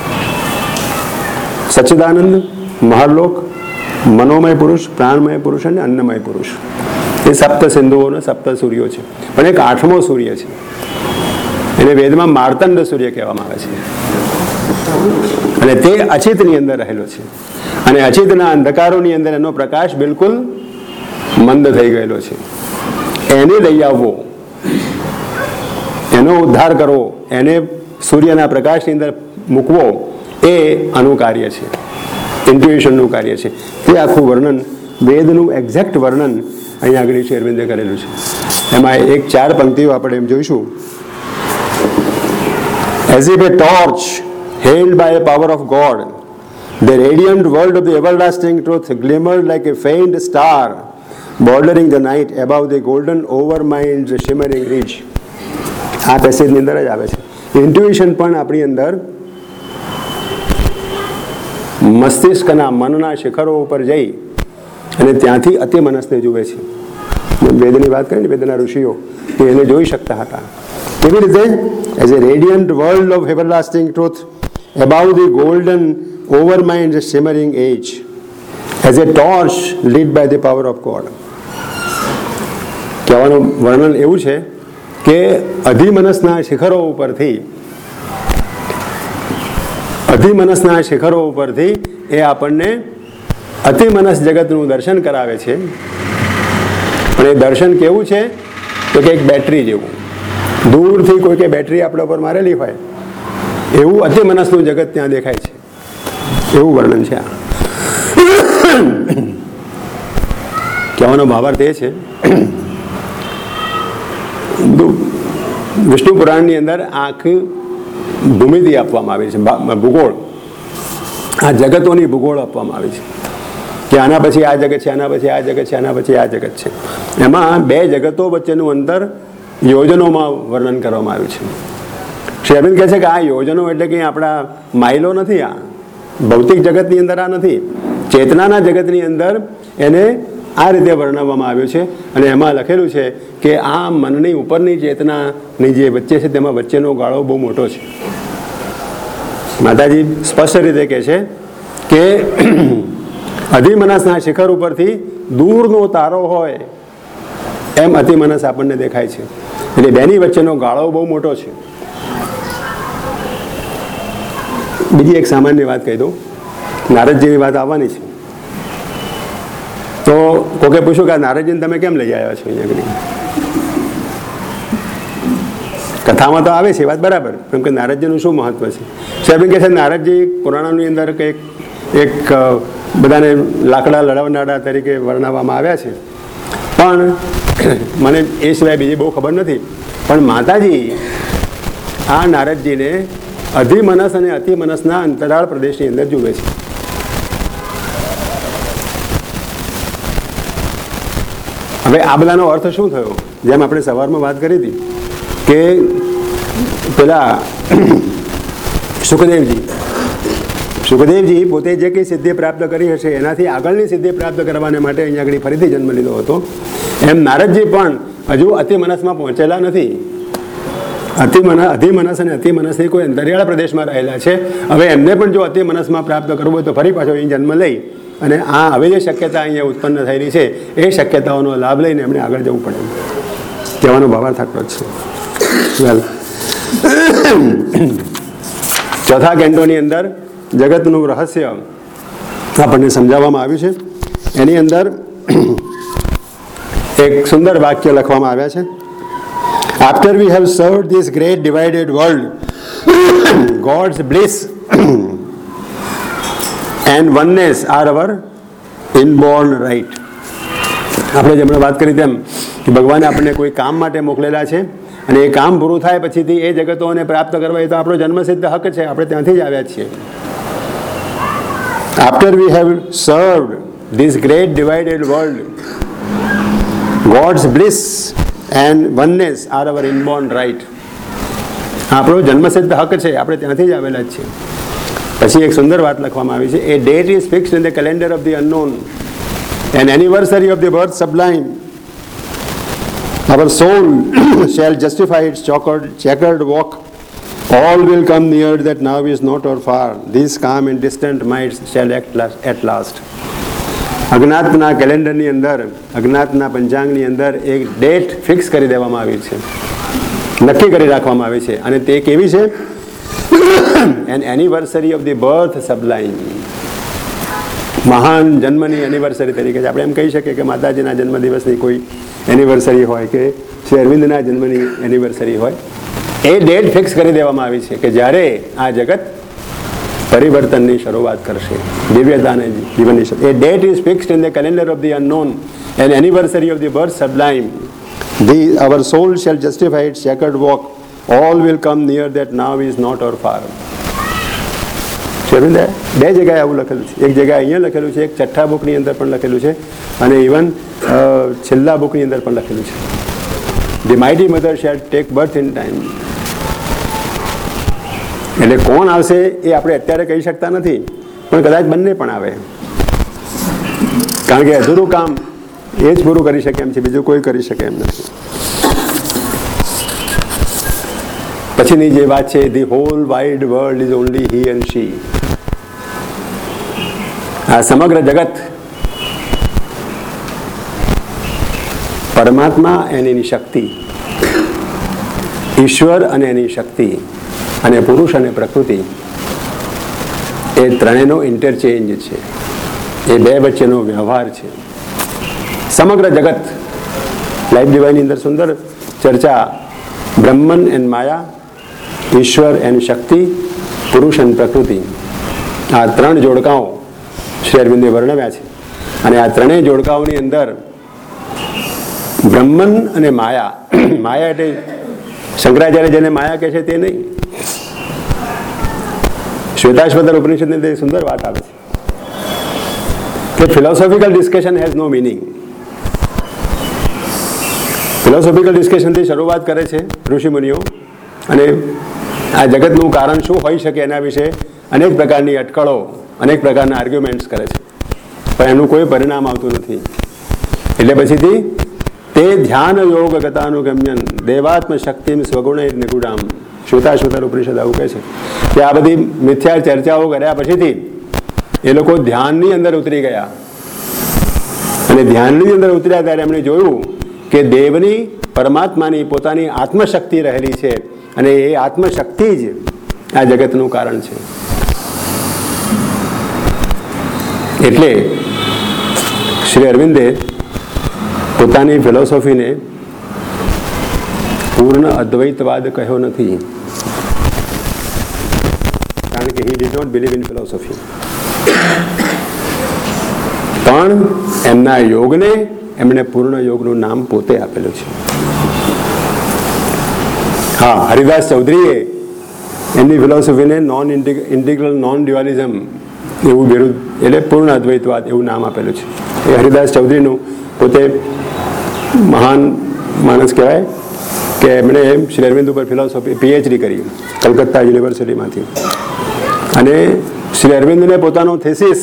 સચ્ચિદાનંદ, મહરલોક, મનોમય પુરુષ, પ્રાણમય પુરુષ અને અન્નમય પુરુષ. એ સપ્ત સિંધુઓના 7 સૂર્યો છે. પણ એક 8મો સૂર્ય છે, એને વેદમાં માર્તંડ સૂર્ય કહેવામાં આવે છે. અને તે અચિતની અંદર રહેલો છે. અને અચિતના અંધકારોની અંદર એનો પ્રકાશ બિલકુલ મંદ થઈ ગયેલો છે. એને લઈ આવવો, એનો ઉદ્ધાર કરવો, એને સૂર્યના પ્રકાશની અંદર મૂકવો, એ આનું કાર્ય છે, ઇન્ટ્યુઇશનનું કાર્ય છે. તે આખું વર્ણન, વેદનું એક્ઝેક્ટ વર્ણન અહીંયા આગળ શ્રી અરવિંદે કરેલું છે. એમાં એક 4 પંક્તિઓ આપણે એમ જોઈશું. As if a torch held by a power of God, the radiant world of the everlasting truth glimmered like a faint star bordering the night above the golden overmined shimmering ridge. આ પેસેજની અંદર જ આવે છે. ઇન્ટ્યુઇશન પણ આપણી અંદર મસ્તિષ્કના, મનના શિખરો ઉપર જઈ અને ત્યાંથી અતિ મનસને જુએ છે. વેદની વાત કરીને વેદના ઋષિઓ એને જોઈ શકતા હતા. કેવી રીતે? As a radiant world of everlasting truth above the golden overmined shimmering age, as a torch lit by the power of God. કહેવાનું વર્ણન એવું છે કે અધિમનસના શિખરો ઉપરથી એ આપણને અતિમનસ જગતનું દર્શન કરાવે છે. પણ એ દર્શન કેવું છે તો કે એક બેટરી જેવું, દૂરથી કોઈ કે બેટરી આપણા ઉપર મારેલી હોય એવું અતિમનસનું જગત ત્યાં દેખાય છે, એવું વર્ણન છે આ. કહેવાનો ભાવાર્થ એ છે, વિષ્ણુ પુરાણની અંદર આખી ભૂમિતિ આપવામાં આવી છે, ભૂગોળ, આ જગતોની ભૂગોળ આપવામાં આવી છે કે આના પછી આ જગત છે, આના પછી આ જગત છે, આના પછી આ જગત છે. એમાં બે જગતો વચ્ચેનું અંતર યોજનોમાં વર્ણન કરવામાં આવ્યું છે. શ્રી અરવિંદ કહે છે કે આ યોજનો એટલે કે આપણા માઇલો નથી, આ ભૌતિક જગતની અંદર આ નથી, ચેતનાના જગતની અંદર એને આ રીતે વર્ણવવામાં આવ્યું છે. અને એમાં લખેલું છે કે આ મનની ઉપરની ચેતનાની જે વચ્ચે છે તેમાં વચ્ચેનો ગાળો બહુ મોટો છે. માતાજી સ્પષ્ટ રીતે કહે છે કે અધિમનસના શિખર ઉપરથી દૂરનો તારો હોય એમ અતિમનસ આપણને દેખાય છે. એટલે બેની વચ્ચેનો ગાળો બહુ મોટો છે. બીજી એક સામાન્ય વાત કહી દઉં, નારદ જેવી વાત આવવાની છે. તો કોકે પૂછ્યું કે આ નારદજીને તમે કેમ લઈ આવ્યા છો અહીંયા આગળ? કથામાં તો આવે છે વાત બરાબર, કેમ કે નારદજીનું શું મહત્વ છે? સાહેબ કહે છે નારદજી પુરાણોની અંદર કંઈક એક બધાને લાકડા લડાવનારા તરીકે વર્ણવવામાં આવ્યા છે, પણ મને એ સિવાય બીજી બહુ ખબર નથી. પણ માતાજી આ નારદજીને અધિમનસ અને અતિમનસના અંતરાળ પ્રદેશની અંદર જુએ છે. હવે આ બધાનો અર્થ શું થયો? જેમ આપણે સવારમાં વાત કરી હતી કે પેલા સુખદેવજી પોતે જે કંઈ સિદ્ધિ પ્રાપ્ત કરી હશે એનાથી આગળની સિદ્ધિ પ્રાપ્ત કરવાને માટે અહીંયા આગળ ફરીથી જન્મ લીધો હતો. એમ નારદજી પણ હજુ અતિમનસમાં પહોંચેલા નથી. અધિમનસ અને અતિમનસની કોઈ અંતરિયાળ પ્રદેશમાં રહેલા છે. હવે એમને પણ જો અતિમનસમાં પ્રાપ્ત કરવું હોય તો ફરી પાછો અહીં જન્મ લઈ અને આ હવે જે શક્યતા અહીંયા ઉત્પન્ન થયેલી છે એ શક્યતાઓનો લાભ લઈને એમણે આગળ જવું પડે, કહેવાનો ભાવાર્થ આટલો જ છે. વેલ, ચોથા કેન્ટોની અંદર જગતનું રહસ્ય આપણને સમજાવવામાં આવ્યું છે. એની અંદર એક સુંદર વાક્ય લખવામાં આવ્યા છે. After we have served this great divided world, God's bliss and oneness are our inborn right. આપણે જેમણે વાત કરી તેમ કે ભગવાને આપણને કોઈ કામ માટે મોકલેલા છે અને એ કામ પૂરું થાય પછીથી એ જગતોને પ્રાપ્ત કરવા એ તો આપણો જન્મસિદ્ધ હક છે, આપણે ત્યાંથી જ આવ્યા છીએ. After we have served this great divided world, God's bliss and oneness are our inborn right. આપણો જન્મસિદ્ધ હક છે, આપણે ત્યાંથી જ આવેલા જ છીએ. પછી એક સુંદર વાત લખવામાં આવી છે. A date is fixed in the calendar of the unknown, an anniversary of the birth sublime. Our soul shall justify its checkered walk. All will come near that now is not or far. These calm and distant minds shall act at last. અજ્ઞાતના કેલેન્ડરની અંદર, અજ્ઞાતના પંચાંગની અંદર એક date fix કરી દેવામાં આવી છે, નક્કી કરી રાખવામાં આવી છે. અને તે કેવી છે? An anniversary of the birth sublime. મહાન જન્મની એનિવર્સરી તરીકે આપણે એમ કહી શકીએ કે માતાજીના જન્મદિવસની કોઈ એનિવર્સરી હોય કે શ્રી અરવિંદના જન્મની એનિવર્સરી હોય. એ ડેટ ફિક્સ કરી દેવામાં આવી છે કે જ્યારે આ જગત પરિવર્તનની શરૂઆત કરશે, દિવ્યતાને જીવનની શરૂઆત. A date is fixed in the calendar of the unknown, an anniversary of the birth sublime. Our soul shall justify its checkered walk. All will come near that now is not or far. બે જગ્યાએ આવું લખેલું છે. એક જગ્યાએ અહીંયા લખેલું છે, એક છઠ્ઠા બુકની અંદર પણ લખેલું છે, અને ઇવન છેલ્લા બુકની અંદર પણ લખેલું છે. The mighty mother shall take birth in time. એટલે કોણ આવશે એ આપણે અત્યારે કહી શકતા નથી, પણ કદાચ બંને પણ આવે, કારણ કે અધૂરું કામ એ જ પૂરું કરી શકે એમ છે, બીજું કોઈ કરી શકે એમ નથી. પછીની જે વાત છે, the whole wide world is only he and she. આ સમગ્ર જગત પરમાત્મા અને એની શક્તિ, ઈશ્વર અને એની શક્તિ, અને પુરુષ અને પ્રકૃતિ, એ ત્રણેયનો ઇન્ટરચેન્જ છે. એ બે વચ્ચેનો વ્યવહાર છે. સમગ્ર જગત લાઈફ ડિવાઇનની અંદર સુંદર ચર્ચા બ્રહ્મન એન્ડ માયા, ઈશ્વર એન્ડ શક્તિ, પુરુષ એન્ડ પ્રકૃતિ, આ ત્રણ જોડકાઓ શ્રી અરવિંદે વર્ણવ્યા છે. અને આ ત્રણેય જોડકાઓની અંદર બ્રહ્મન અને માયા, માયા એટલે શંકરાચાર્ય જેને માયા કહે છે તે નહીં. શ્વેતાશ્વતર ઉપનિષદની તે સુંદર વાત આવે છે કે philosophical discussion has no meaning. Philosophical ડિસ્કશનથી શરૂઆત કરે છે ઋષિમુનિઓ, અને આ જગતનું કારણ શું હોઈ શકે એના વિશે અનેક પ્રકારની અટકળો, અનેક પ્રકારના આર્ગ્યુમેન્ટ્સ કરે છે, પણ એનું કોઈ પરિણામ આવતું નથી. એટલે પછીથી તે ધ્યાન યોગ ગતાનું ગમ્યન દેવાત્મ શક્તિમ સ્વગુણ નિગુણામ, શ્વેતાશ્વતર ઉપનિષદ આવું કહે છે કે આ બધી મિથ્યા ચર્ચાઓ કર્યા પછીથી એ લોકો ધ્યાનની અંદર ઉતરી ગયા. અને ધ્યાનની અંદર ઉતર્યા ત્યારે એમણે જોયું કે દેવની, પરમાત્માની પોતાની આત્મશક્તિ રહેલી છે, અને એ આત્મશક્તિ જ આ જગતનું કારણ છે. એટલે શ્રી અરવિંદે પોતાની ફિલોસોફીને પૂર્ણ અદ્વૈતવાદ કહ્યો નથી, કારણ કે he did not believe in philosophy. પણ એમના યોગને એમણે પૂર્ણ યોગનું નામ પોતે આપેલું છે. હા, હરિદાસ ચૌધરીએ એમની ફિલોસોફીને નોન ઇન્ટિગ્રલ નોન ડ્યુઆલિઝમ એવું બિરુદ, એટલે પૂર્ણ અદ્વૈતવાદ એવું નામ આપેલું છે. એ હરિદાસ ચૌધરીનું પોતે મહાન માણસ કહેવાય કે એમણે શ્રી અરવિંદ ઉપર ફિલોસોફી પીએચડી કરી કલકત્તા યુનિવર્સિટીમાંથી. અને શ્રી અરવિંદને પોતાનો થીસીસ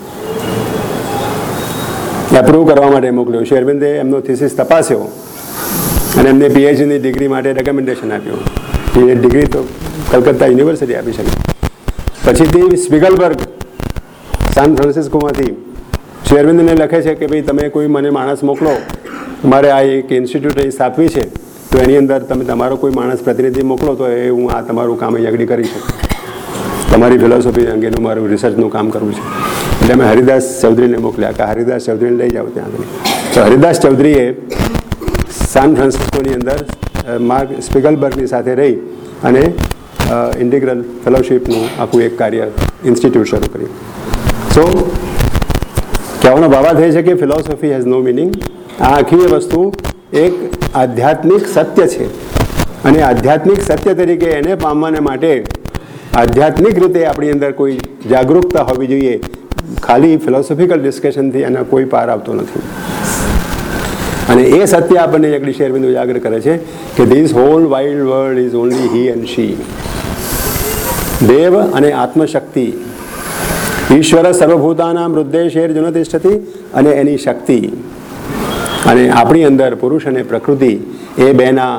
એપ્રૂવ કરવા માટે મોકલ્યો. શ્રી અરવિંદે એમનો થીસીસ તપાસ્યો અને એમને પીએચડીની ડિગ્રી માટે રેકમેન્ડેશન આપ્યું. એ ડિગ્રી તો કલકત્તા યુનિવર્સિટી આપી શકે. પછીથી સ્પિગલબર્ગ સાન ફ્રાન્સિસ્કોમાંથી શ્રી અરવિંદને લખે છે કે ભાઈ તમે કોઈ મને માણસ મોકલો, મારે આ એક ઇન્સ્ટિટ્યૂટ અહીં સ્થાપવી છે, તો એની અંદર તમે તમારો કોઈ માણસ પ્રતિનિધિ મોકલો તો એ હું આ તમારું કામ અહીં આગળ કરી શકું. તમારી ફિલોસોફી અંગેનું મારું રિસર્ચનું કામ કરવું છે. એટલે મેં હરિદાસ ચૌધરીને મોકલ્યા કે હરિદાસ ચૌધરીને લઈ જાઓ ત્યાં આગળ. તો હરિદાસ ચૌધરીએ સાન ફ્રાન્સિસ્કોની અંદર માર્ક સ્પિગલબર્ગની સાથે રહી અને ઇન્ટિગ્રલ ફેલોશિપનું આખું એક કાર્ય ઇન્સ્ટિટ્યૂટ શરૂ કર્યું. સો કહેવાનો ભાવાર્થ એ છે કે ફિલોસોફી હેઝ નો મિનિંગ. આ આખી વસ્તુ એક આધ્યાત્મિક સત્ય છે, અને આધ્યાત્મિક સત્ય તરીકે એને પામવાને માટે આધ્યાત્મિક રીતે આપણી અંદર કોઈ જાગૃતતા હોવી જોઈએ. ખાલી ફિલોસોફિકલ ડિસ્કશનથી એના કોઈ પાર આવતો નથી. અને એ સત્ય આપણને એકડી શ્રી અરવિંદ ઉજાગર કરે છે કે this whole wild world is only he and she. દેવ અને આત્મશક્તિ, ઈશ્વર સર્વભૂતાનાં હૃદય જુનતિષ્ઠતિ, અને એની શક્તિ, અને આપણી અંદર પુરુષ અને પ્રકૃતિ, એ બેના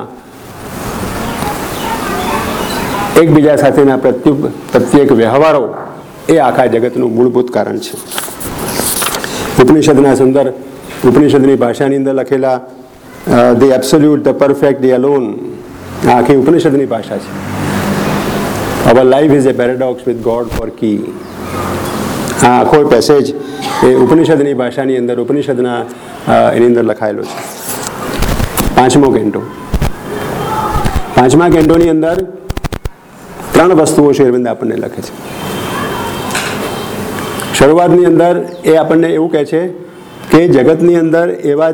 એકબીજા સાથેના પ્રત્યેક વ્યવહારો એ આખા જગતનું મૂળભૂત કારણ છે. ઉપનિષદના સુંદર, ઉપનિષદની ભાષાની અંદર લખેલા the absolute, the perfect, the alone, આ આખી ઉપનિષદની ભાષા છે. Our life is a paradox with God for key. આ આખો પેસેજ એ ઉપનિષદની ભાષાની અંદર, ઉપનિષદના એની અંદર લખાયેલો છે. 5મો કેન્ટો. 5મા કેન્ટોની અંદર 3 વસ્તુઓ શ્રી અરવિંદ આપણને લખે છે. શરૂઆતની અંદર એ આપણને એવું કહે છે કે જગતની અંદર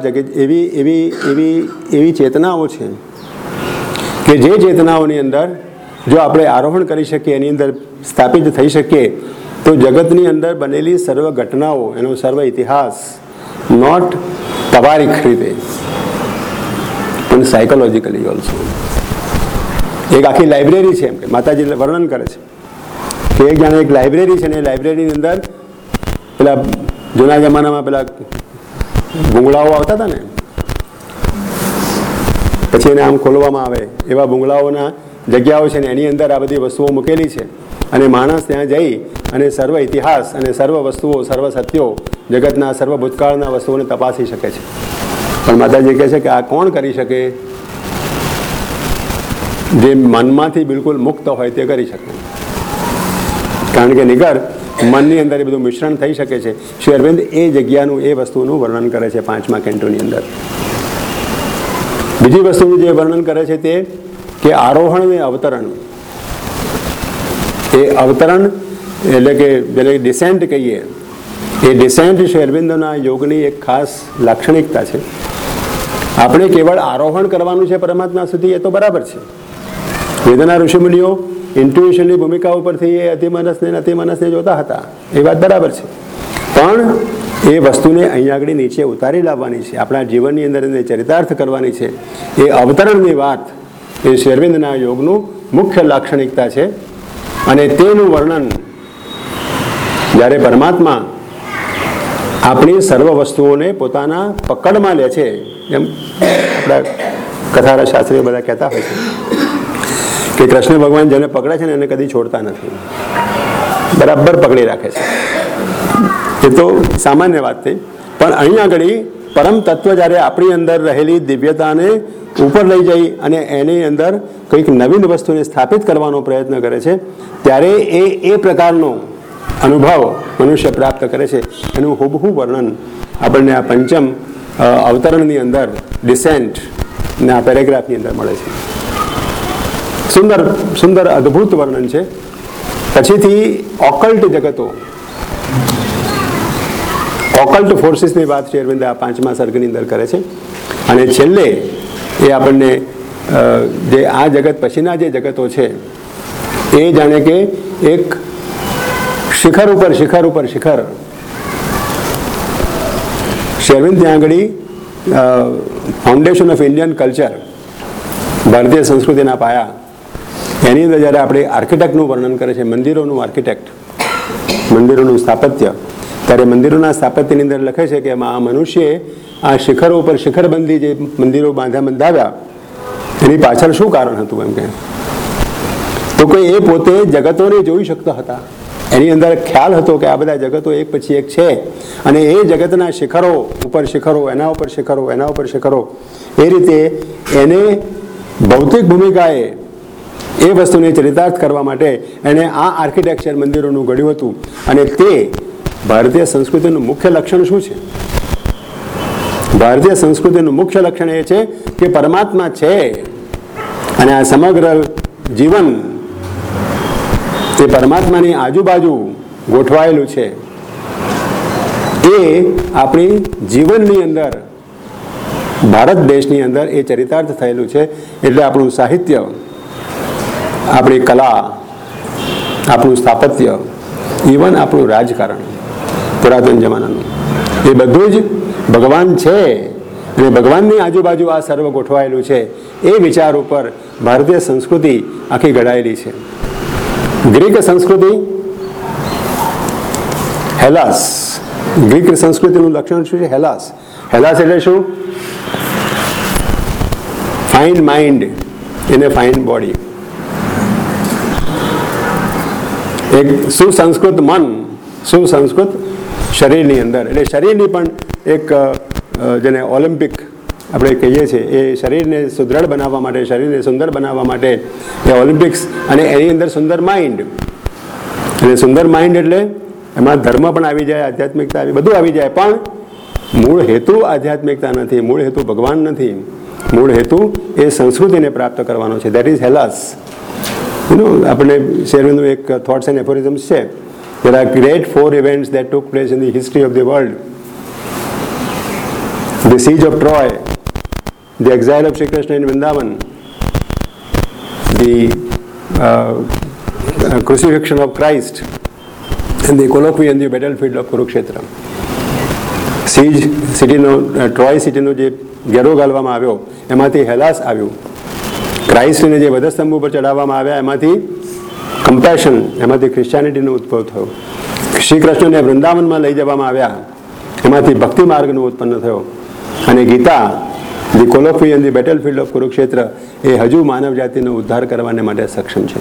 એવી ચેતનાઓ છે કે જે ચેતનાઓની અંદર જો આપણે આરોહણ કરી શકીએ, એની અંદર સ્થાપિત થઈ શકીએ, તો જગતની અંદર બનેલી સર્વ ઘટનાઓ, એનો સર્વ ઇતિહાસ નોટ તવારીખ રીતે પણ સાયકોલોજીકલી ઓલ્સો એક આખી લાઇબ્રેરી છે. એમ કે માતાજી વર્ણન કરે છે કે એક જાણે એક લાઇબ્રેરી છે, ને એ લાઇબ્રેરીની અંદર પેલા જૂના જમાનામાં પેલા ભૂંગળાઓ આવતા હતા ને, પછી એને આમ ખોલવામાં આવે એવા ભૂંગળાઓના જગ્યાઓ છે ને, એની અંદર આ બધી વસ્તુઓ મૂકેલી છે. અને માણસ ત્યાં જઈ અને સર્વ ઇતિહાસ અને સર્વ વસ્તુઓ, સર્વ સત્યો, જગતના સર્વ ભૂતકાળના વસ્તુઓને તપાસી શકે છે. પણ માતાજી કહે છે કે આ કોણ કરી શકે? જે મનમાંથી બિલકુલ મુક્ત હોય તે કરી શકે, કારણ કે નિગર મનની અંદર એ બધું મિશ્રણ થઈ શકે છે. શ્રી અરવિંદ એ જગ્યાનું, એ વસ્તુનું વર્ણન કરે છે 5મા કેન્ટોની અંદર. બીજી વસ્તુનું જે વર્ણન કરે છે તે કે આરોહણ અને અવતરણ. એ અવતરણ એટલે કે જેને ડિસેન્ટ કહીએ, એ ડિસેન્ટ શ્રી અરવિંદોના યોગની એક ખાસ લાક્ષણિકતા છે. આપણે કેવળ આરોહણ કરવાનું છે પરમાત્મા સુધી, એ તો બરાબર છે. વેદના ઋષિમુનિઓ ઇન્ટ્યુઇશનની ભૂમિકા ઉપરથી એ અતિમનસને જોતા હતા, એ વાત બરાબર છે. પણ એ વસ્તુને અહીંયા આગળ નીચે ઉતારી લાવવાની છે, આપણા જીવનની અંદર એને ચરિતાર્થ કરવાની છે. એ અવતરણની વાત એ શ્રી અરવિંદના યોગનું મુખ્ય લાક્ષણિકતા છે. અને તેનું વર્ણન જ્યારે પરમાત્મા આપણી સર્વ વસ્તુઓને પોતાના પકડમાં લે છે, એમ આપણા કથાના શાસ્ત્રીઓ બધા કહેતા હોય છે કે કૃષ્ણ ભગવાન જેને પકડે છે ને એને કદી છોડતા નથી, બરાબર પકડી રાખે છે. એ તો સામાન્ય વાત થઈ. પણ અહીં આગળ પરમ તત્વ જ્યારે આપણી અંદર રહેલી દિવ્યતાને ઉપર લઈ જઈ અને એની અંદર કંઈક નવીન વસ્તુને સ્થાપિત કરવાનો પ્રયત્ન કરે છે, ત્યારે એ પ્રકારનો અનુભવ મનુષ્ય પ્રાપ્ત કરે છે. એનું હુબહુ વર્ણન આપણને આ 5મ અવતરણની અંદર, ડિસેન્ટના પેરેગ્રાફની અંદર મળે છે. સુંદર સુંદર અદ્ભુત વર્ણન છે. પછીથી ઓકલ્ટ જગતો, ઓકલ્ટ ફોર્સિસની વાત શ્રી અરવિંદ આ 5મા સર્ગની અંદર કરે છે. અને છેલ્લે એ આપણને જે આ જગત પછીના જે જગતો છે એ જાણે કે એક શિખર ઉપર શિખર ઉપર શિખર. શ્રી અરવિંદ ત્યાં આગળ ફાઉન્ડેશન ઓફ ઇન્ડિયન કલ્ચર, ભારતીય સંસ્કૃતિના પાયા, એની અંદર જ્યારે આપણે આર્કિટેક્ટનું વર્ણન કરે છે, મંદિરોનું આર્કિટેક્ટ, મંદિરોનું સ્થાપત્ય, ત્યારે મંદિરોના સ્થાપત્યની અંદર લખે છે કે આ મનુષ્યએ આ શિખરો ઉપર શિખરબંધી જે મંદિરો બંધાવ્યા એની પાછળ શું કારણ હતું? એમ કે તો કે એ પોતે જગતોને જોઈ શકતા હતા. એની અંદર ખ્યાલ હતો કે આ બધા જગતો એક પછી એક છે, અને એ જગતના શિખરો ઉપર શિખરો, એના ઉપર શિખરો, એના ઉપર શિખરો, એ રીતે એને ભૌતિક ભૂમિકાએ એ વસ્તુને ચરિતાર્થ કરવા માટે એણે આ આર્કિટેક્ચર મંદિરોનું ઘડ્યું હતું. અને તે ભારતીય સંસ્કૃતિનું મુખ્ય લક્ષણ શું છે? ભારતીય સંસ્કૃતિનું મુખ્ય લક્ષણ એ છે કે પરમાત્મા છે, અને આ સમગ્ર જીવન એ પરમાત્માની આજુબાજુ ગોઠવાયેલું છે. એ આપણી જીવનની અંદર, ભારત દેશની અંદર એ ચરિતાર્થ થયેલું છે. એટલે આપણું સાહિત્ય, આપણી કલા, આપણું સ્થાપત્ય, ઇવન આપણું રાજકારણ પુરાતન જમાનાનું, એ બધું જ ભગવાન છે, અને ભગવાનની આજુબાજુ આ સર્વ ગોઠવાયેલું છે. એ વિચાર ઉપર ભારતીય સંસ્કૃતિ આખી ઘડાયેલી છે. ગ્રીક સંસ્કૃતિ, હેલાસ, ગ્રીક સંસ્કૃતિનું લક્ષણ શું છે? હેલાસ. હેલાસ એટલે શું? Fine mind in a fine body. એક સુસંસ્કૃત મન, સુસંસ્કૃત શરીરની અંદર. એટલે શરીરની પણ એક જેને ઓલિમ્પિક આપણે કહીએ છીએ, એ શરીરને સુદૃઢ બનાવવા માટે, શરીરને સુંદર બનાવવા માટે એ ઓલિમ્પિક્સ, અને એની અંદર સુંદર માઇન્ડ. અને સુંદર માઇન્ડ એટલે એમાં ધર્મ પણ આવી જાય, આધ્યાત્મિકતા આવી, બધું આવી જાય. પણ મૂળ હેતુ આધ્યાત્મિકતા નથી, મૂળ હેતુ ભગવાન નથી, મૂળ હેતુ એ સંસ્કૃતિને પ્રાપ્ત કરવાનો છે. That is Hellas. આપણે શેરવિંદનું એક થોટ્સ એન્ડ એફોરિઝમ્સ છે. There are great 4 events that took place in the history of the world: the siege of Troy, the exile of Shri Krishna in Vrindavan, the crucifixion of Christ, and the colloquy on the battlefield of Kurukshetra. siege સિટીનો, ટ્રોય સિટીનો જે ઘેરો ગાળવામાં આવ્યો એમાંથી હેલાસ આવ્યું. ક્રાઇસ્ટને જે વધસ્તંભ ઉપર ચડાવવામાં આવ્યા એમાંથી compassion, એમાંથી ક્રિશ્ચિયાનિટીનો ઉદ્ભવ થયો. શ્રી કૃષ્ણને વૃંદાવનમાં લઈ જવામાં આવ્યા, એમાંથી ભક્તિ માર્ગનો ઉત્પન્ન થયો. અને Gita, the colloquy on the battlefield of Kurukshetra, એ હજુ માનવ જાતિનો ઉદ્ધાર કરવાને માટે સક્ષમ છે.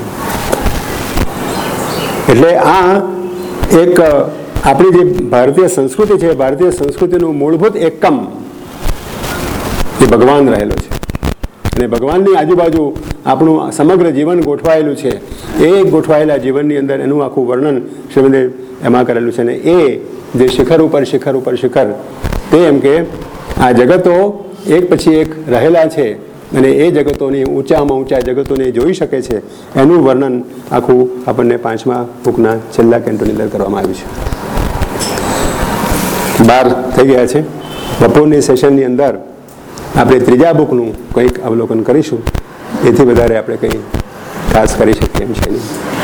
એટલે આ એક આપણી જે ભારતીય સંસ્કૃતિ છે, ભારતીય સંસ્કૃતિનું મૂળભૂત એકમ એ ભગવાન રહેલો છે અને ભગવાનની આજુબાજુ આપણું સમગ્ર જીવન ગોઠવાયેલું છે. એ ગોઠવાયેલા જીવનની અંદર એનું આખું વર્ણન શ્રીમદે એમાં કરેલું છે. અને એ જે શિખર ઉપર શિખર ઉપર શિખર, તે એમ કે આ જગતો એક પછી એક રહેલા છે અને એ જગતોની ઊંચામાં ઊંચા જગતોને જોઈ શકે છે, એનું વર્ણન આખું આપણને 5મા બુકના છેલ્લા કેન્ટોની અંદર કરવામાં આવ્યું છે. 12 થઈ ગયા છે. બપોરની સેશનની અંદર આપણે 3જા બુકનું કંઈક અવલોકન કરીશું. એથી વધારે આપણે કંઈ ખાસ કરી શકીએ એમ છે નહીં.